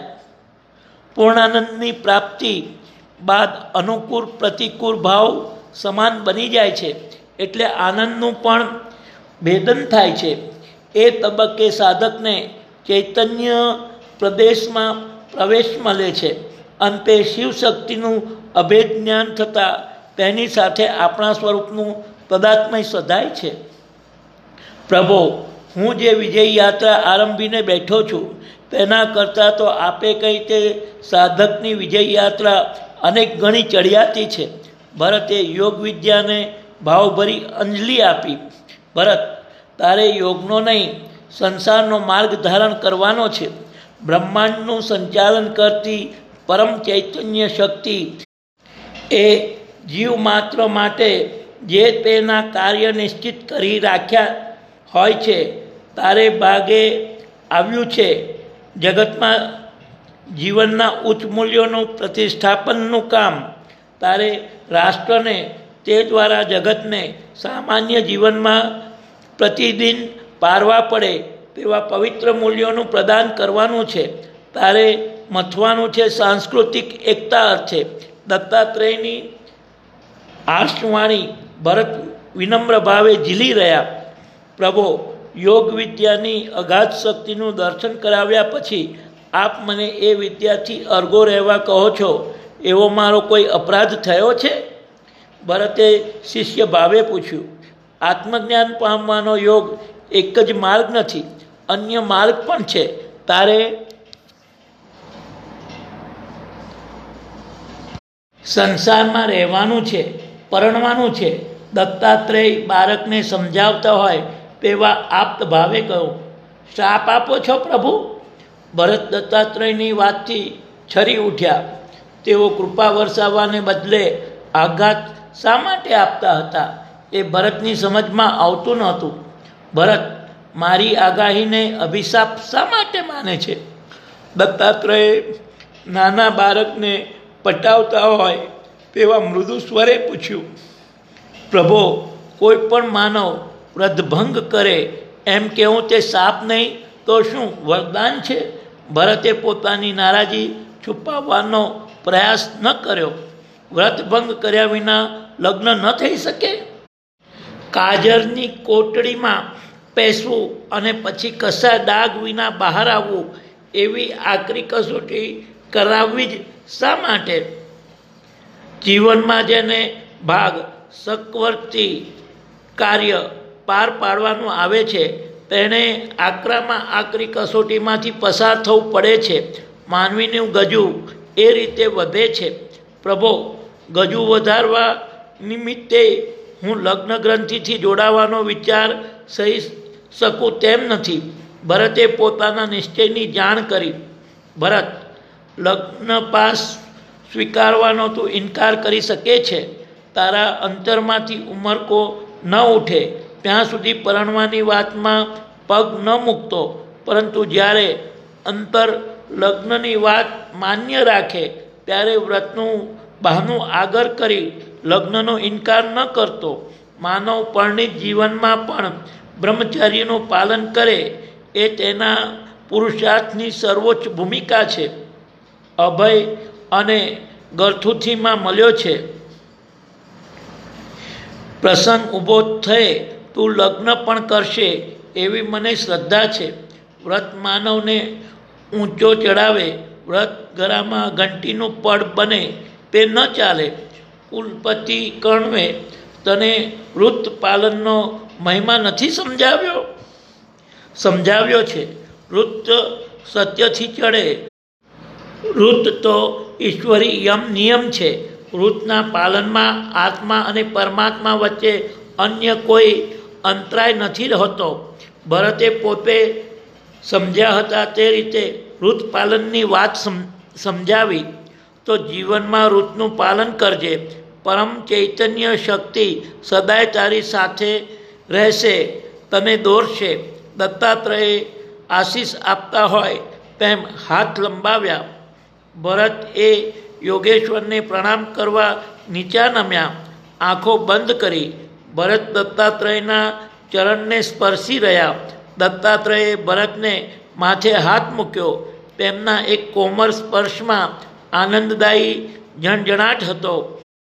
પૂર્ણાનંદની પ્રાપ્તિ બાદ અનુકૂળ પ્રતિકૂળ ભાવ સમાન બની જાય છે, એટલે આનંદનું પણ ભેદન થાય છે. એ તબક્કે સાધકને ચૈતન્ય પ્રદેશમાં પ્રવેશ મળે છે. અંતે શિવશક્તિનું અભેદ જ્ઞાન થતાં તેની સાથે આપણા સ્વરૂપનું તદાત્મય સધાય છે. પ્રભો, હું જે વિજય યાત્રા આરંભીને બેઠો છું તેના કરતાં તો આપે કહી તે સાધકની વિજય યાત્રા અનેક ગણી ચડિયાતી છે. ભરતે યોગ વિદ્યાને ભાવભરી અંજલિ આપી. ભરત, તારે યોગનો નહીં સંસારનો માર્ગ ધારણ કરવાનો છે. બ્રહ્માંડનું સંચાલન કરતી પરમ ચૈતન્ય શક્તિ એ જીવ માત્ર માટે જે તેના કાર્ય નિશ્ચિત કરી રાખ્યા હોય છે તારે ભાગે આવ્યું છે. જગતમાં જીવનના ઉચ્ચ મૂલ્યોનું પ્રતિષ્ઠાપનનું કામ તારે રાષ્ટ્રને તે દ્વારા જગતને સામાન્ય જીવનમાં પ્રતિદિન પારવા પડે તેવા પવિત્ર મૂલ્યોનું પ્રદાન કરવાનું છે. તારે મથવાનું છે સાંસ્કૃતિક એકતા અર્થે. દત્તાત્રેયની આર્ષવાણી ભરત વિનમ્ર ભાવે ઝીલી રહ્યા. પ્રભો, યોગ વિદ્યાની અગાધ શક્તિનું દર્શન કરાવ્યા પછી આપ મને એ વિદ્યાથી અરગો રહેવા કહો છો, એવો મારો કોઈ અપરાધ થયો છે? ભરતે શિષ્ય ભાવે પૂછ્યું. આત્મજ્ઞાન પામવાનો યોગ એક જ માર્ગ નથી, અન્ય માર્ગ પણ છે. તારે સંસારમાં રહેવાનું છે, પરણવાનું છે. દત્તાત્રેય બાળકને સમજાવતા હોય તેવા આપ્ત ભાવે કહ્યું. શાપ આપો છો પ્રભુ? ભરત દત્તાત્રેયની વાતથી છરી ઉઠ્યા. તેઓ કૃપા વરસાવવાને બદલે આઘાત શા માટે આપતા હતા એ ભરતની સમજમાં આવતું નહોતું. ભરત મારી આગાહીને અભિશાપ શા માટે માને છે? દત્તાત્રેય નાના બાળકને પટાવતા હોય તેવા મૃદુ સ્વરે પૂછ્યું. પ્રભો, કોઈ પણ માનવ વ્રતભંગ કરે એમ કહેવું તે શાપ નહીં તો શું વરદાન છે? ભરતે પોતાની નારાજી છુપાવવાનો પ્રયાસ ન કર્યો. વ્રતભંગ કર્યા વિના લગ્ન ન થઈ શકે? કાજરની કોટડીમાં પેસવું અને પછી કશા દાગ વિના બહાર આવવું એવી આકરી કસોટી કરાવવી જ શા માટે? જીવનમાં જેને ભાગ સકવર્તી કાર્ય પાર પાડવાનું આવે છે તેણે આકરામાં આકરી કસોટીમાંથી પસાર થવું પડે છે. માનવીનું ગજું એ રીતે વધે છે. પ્રભો, ગજું વધારવા નિમિત્તે હું લગ્ન ગ્રંથિથી જોડાવાનો વિચાર સહી શકું તેમ નથી. ભરતે પોતાના નિશ્ચયની જાણ કરી. ભરત, લગ્ન પાસ સ્વીકારવાનો તું ઇનકાર કરી શકે છે. તારા અંતરમાંથી ઉમરકો ન ઉઠે ત્યાં સુધી પરણવાની વાતમાં પગ ન મૂકતો, પરંતુ જ્યારે અંતર લગ્નની વાત માન્ય રાખે ત્યારે વ્રતનું બહાનું આગળ કરી લગ્નનો ઇનકાર ન કરતો. માનવ પરણિત જીવનમાં પણ બ્રહ્મચર્યનું પાલન કરે એ તેના પુરુષાર્થની સર્વોચ્ચ ભૂમિકા છે. અભય અને ગર્થુથીમાં મળ્યો છે. પ્રસંગ ઊભો થયે તું લગ્ન પણ કરશે એવી મને શ્રદ્ધા છે. વ્રત માનવને ઊંચો ચડાવે, વ્રત ગળામાં ઘંટીનું પડ બને તે ન ચાલે. કુલપતિ કર્ણવે તને વૃત પાલનનો મહિમા નથી સમજાવ્યો છે. વૃત સત્યથી ચડે. વૃત તો ઈશ્વરી નિયમ છે. વૃતના પાલનમાં આત્મા અને પરમાત્મા વચ્ચે અન્ય કોઈ અંતરાય નથી હોતો. ભરતે પોતે સમજ્યા હતા તે રીતે વૃત પાલનની વાત સમજાવી. તો જીવનમાં વૃતનું પાલન કરજે. પરમ ચૈતન્ય શક્તિ સદાય તારી સાથે રહેશે, તને દોરશે. દત્તાત્રેય આશીષ આપતા હોય તેમ હાથ લંબાવ્યા. ભરત એ યોગેશ્વરને પ્રણામ કરવા નીચા નમ્યા. આંખો બંધ કરી ભરત દત્તાત્રેયના ચરણને સ્પર્શી રહ્યા. દત્તાત્રેયે ભરતને માથે હાથ મૂક્યો. તેમના એક કોમળ સ્પર્શમાં આનંદદાયી ઝણઝણાટ હતો.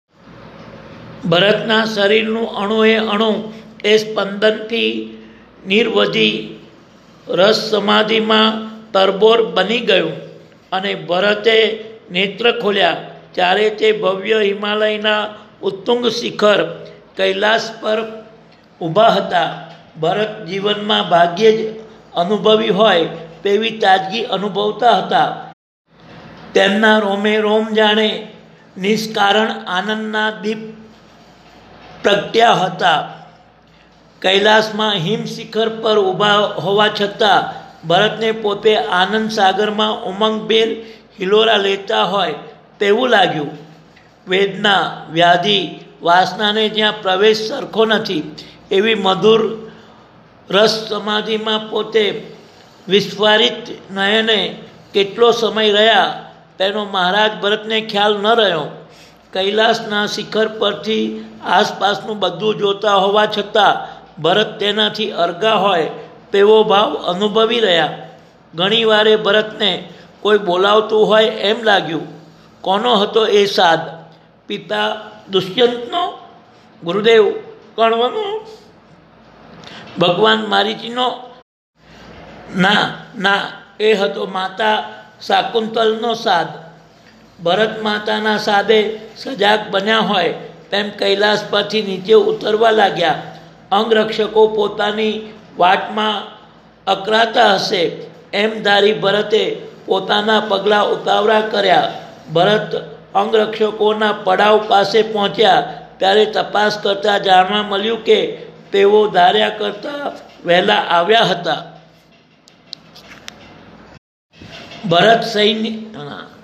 ભરતના શરીરનું અણુએ અણુ એ સ્પંદનથી નિર્વધી રસ સમાધિમાં તરબોર બની ગયું. અને ભરતે નેત્ર ખોલ્યા ત્યારે તે ભવ્ય હિમાલયના ઉત્તુંગ શિખર કૈલાસ પર ઊભા હતા. ભરત જીવનમાં ભાગ્યે જ અનુભવી હોય તેવી તાજગી અનુભવતા હતા. તેમના રોમે રોમ જાણે નિષ્કારણ આનંદના દીપ પ્રગટ્યા હતા. કૈલાસમાં હિમ શિખર પર ઊભા હોવા છતાં ભરતને પોતે આનંદ સાગરમાં ઉમંગભેર હિલોરા લેતા હોય તેવું લાગ્યું. વેદના, વ્યાધિ, વાસનાને જ્યાં પ્રવેશ સરખો નથી એવી મધુર રસ સમાધિમાં પોતે વિસ્ફારિત નયને કેટલો સમય રહ્યા તેનો મહારાજ ભરતને ખ્યાલ ન રહ્યો. કૈલાસના શિખર પરથી આસપાસનું બધું જોતા હોવા છતાં ભરત તેનાથી અરગા હોય તેવો ભાવ અનુભવી રહ્યા. ઘણીવારે ભરતને કોઈ બોલાવતું હોય એમ લાગ્યું. કોનો હતો એ સાદ? પિતા દુષ્યંતનો? ગુરુદેવ કર્ણનો? ભગવાન મારીચીનો? ના, એ હતો માતા શાકુંતલનો સાદ. ભરત માતાના સાદે સજાગ બન્યા હોય તેમ કૈલાસ પરથી નીચે ઉતરવા લાગ્યા. અંગરક્ષકો પોતાની વાટમાં અકળાતા હશે એમ ધારી ભરતે પોતાના પગલાં ઉતાવળા કર્યા. ભરત અંગરક્ષકોના પડાવ પાસે પહોંચ્યા ત્યારે તપાસ કરતાં જાણવા મળ્યું કે તેઓ ધાર્યા કરતાં વહેલા આવ્યા હતા. ભરત સૈન્ય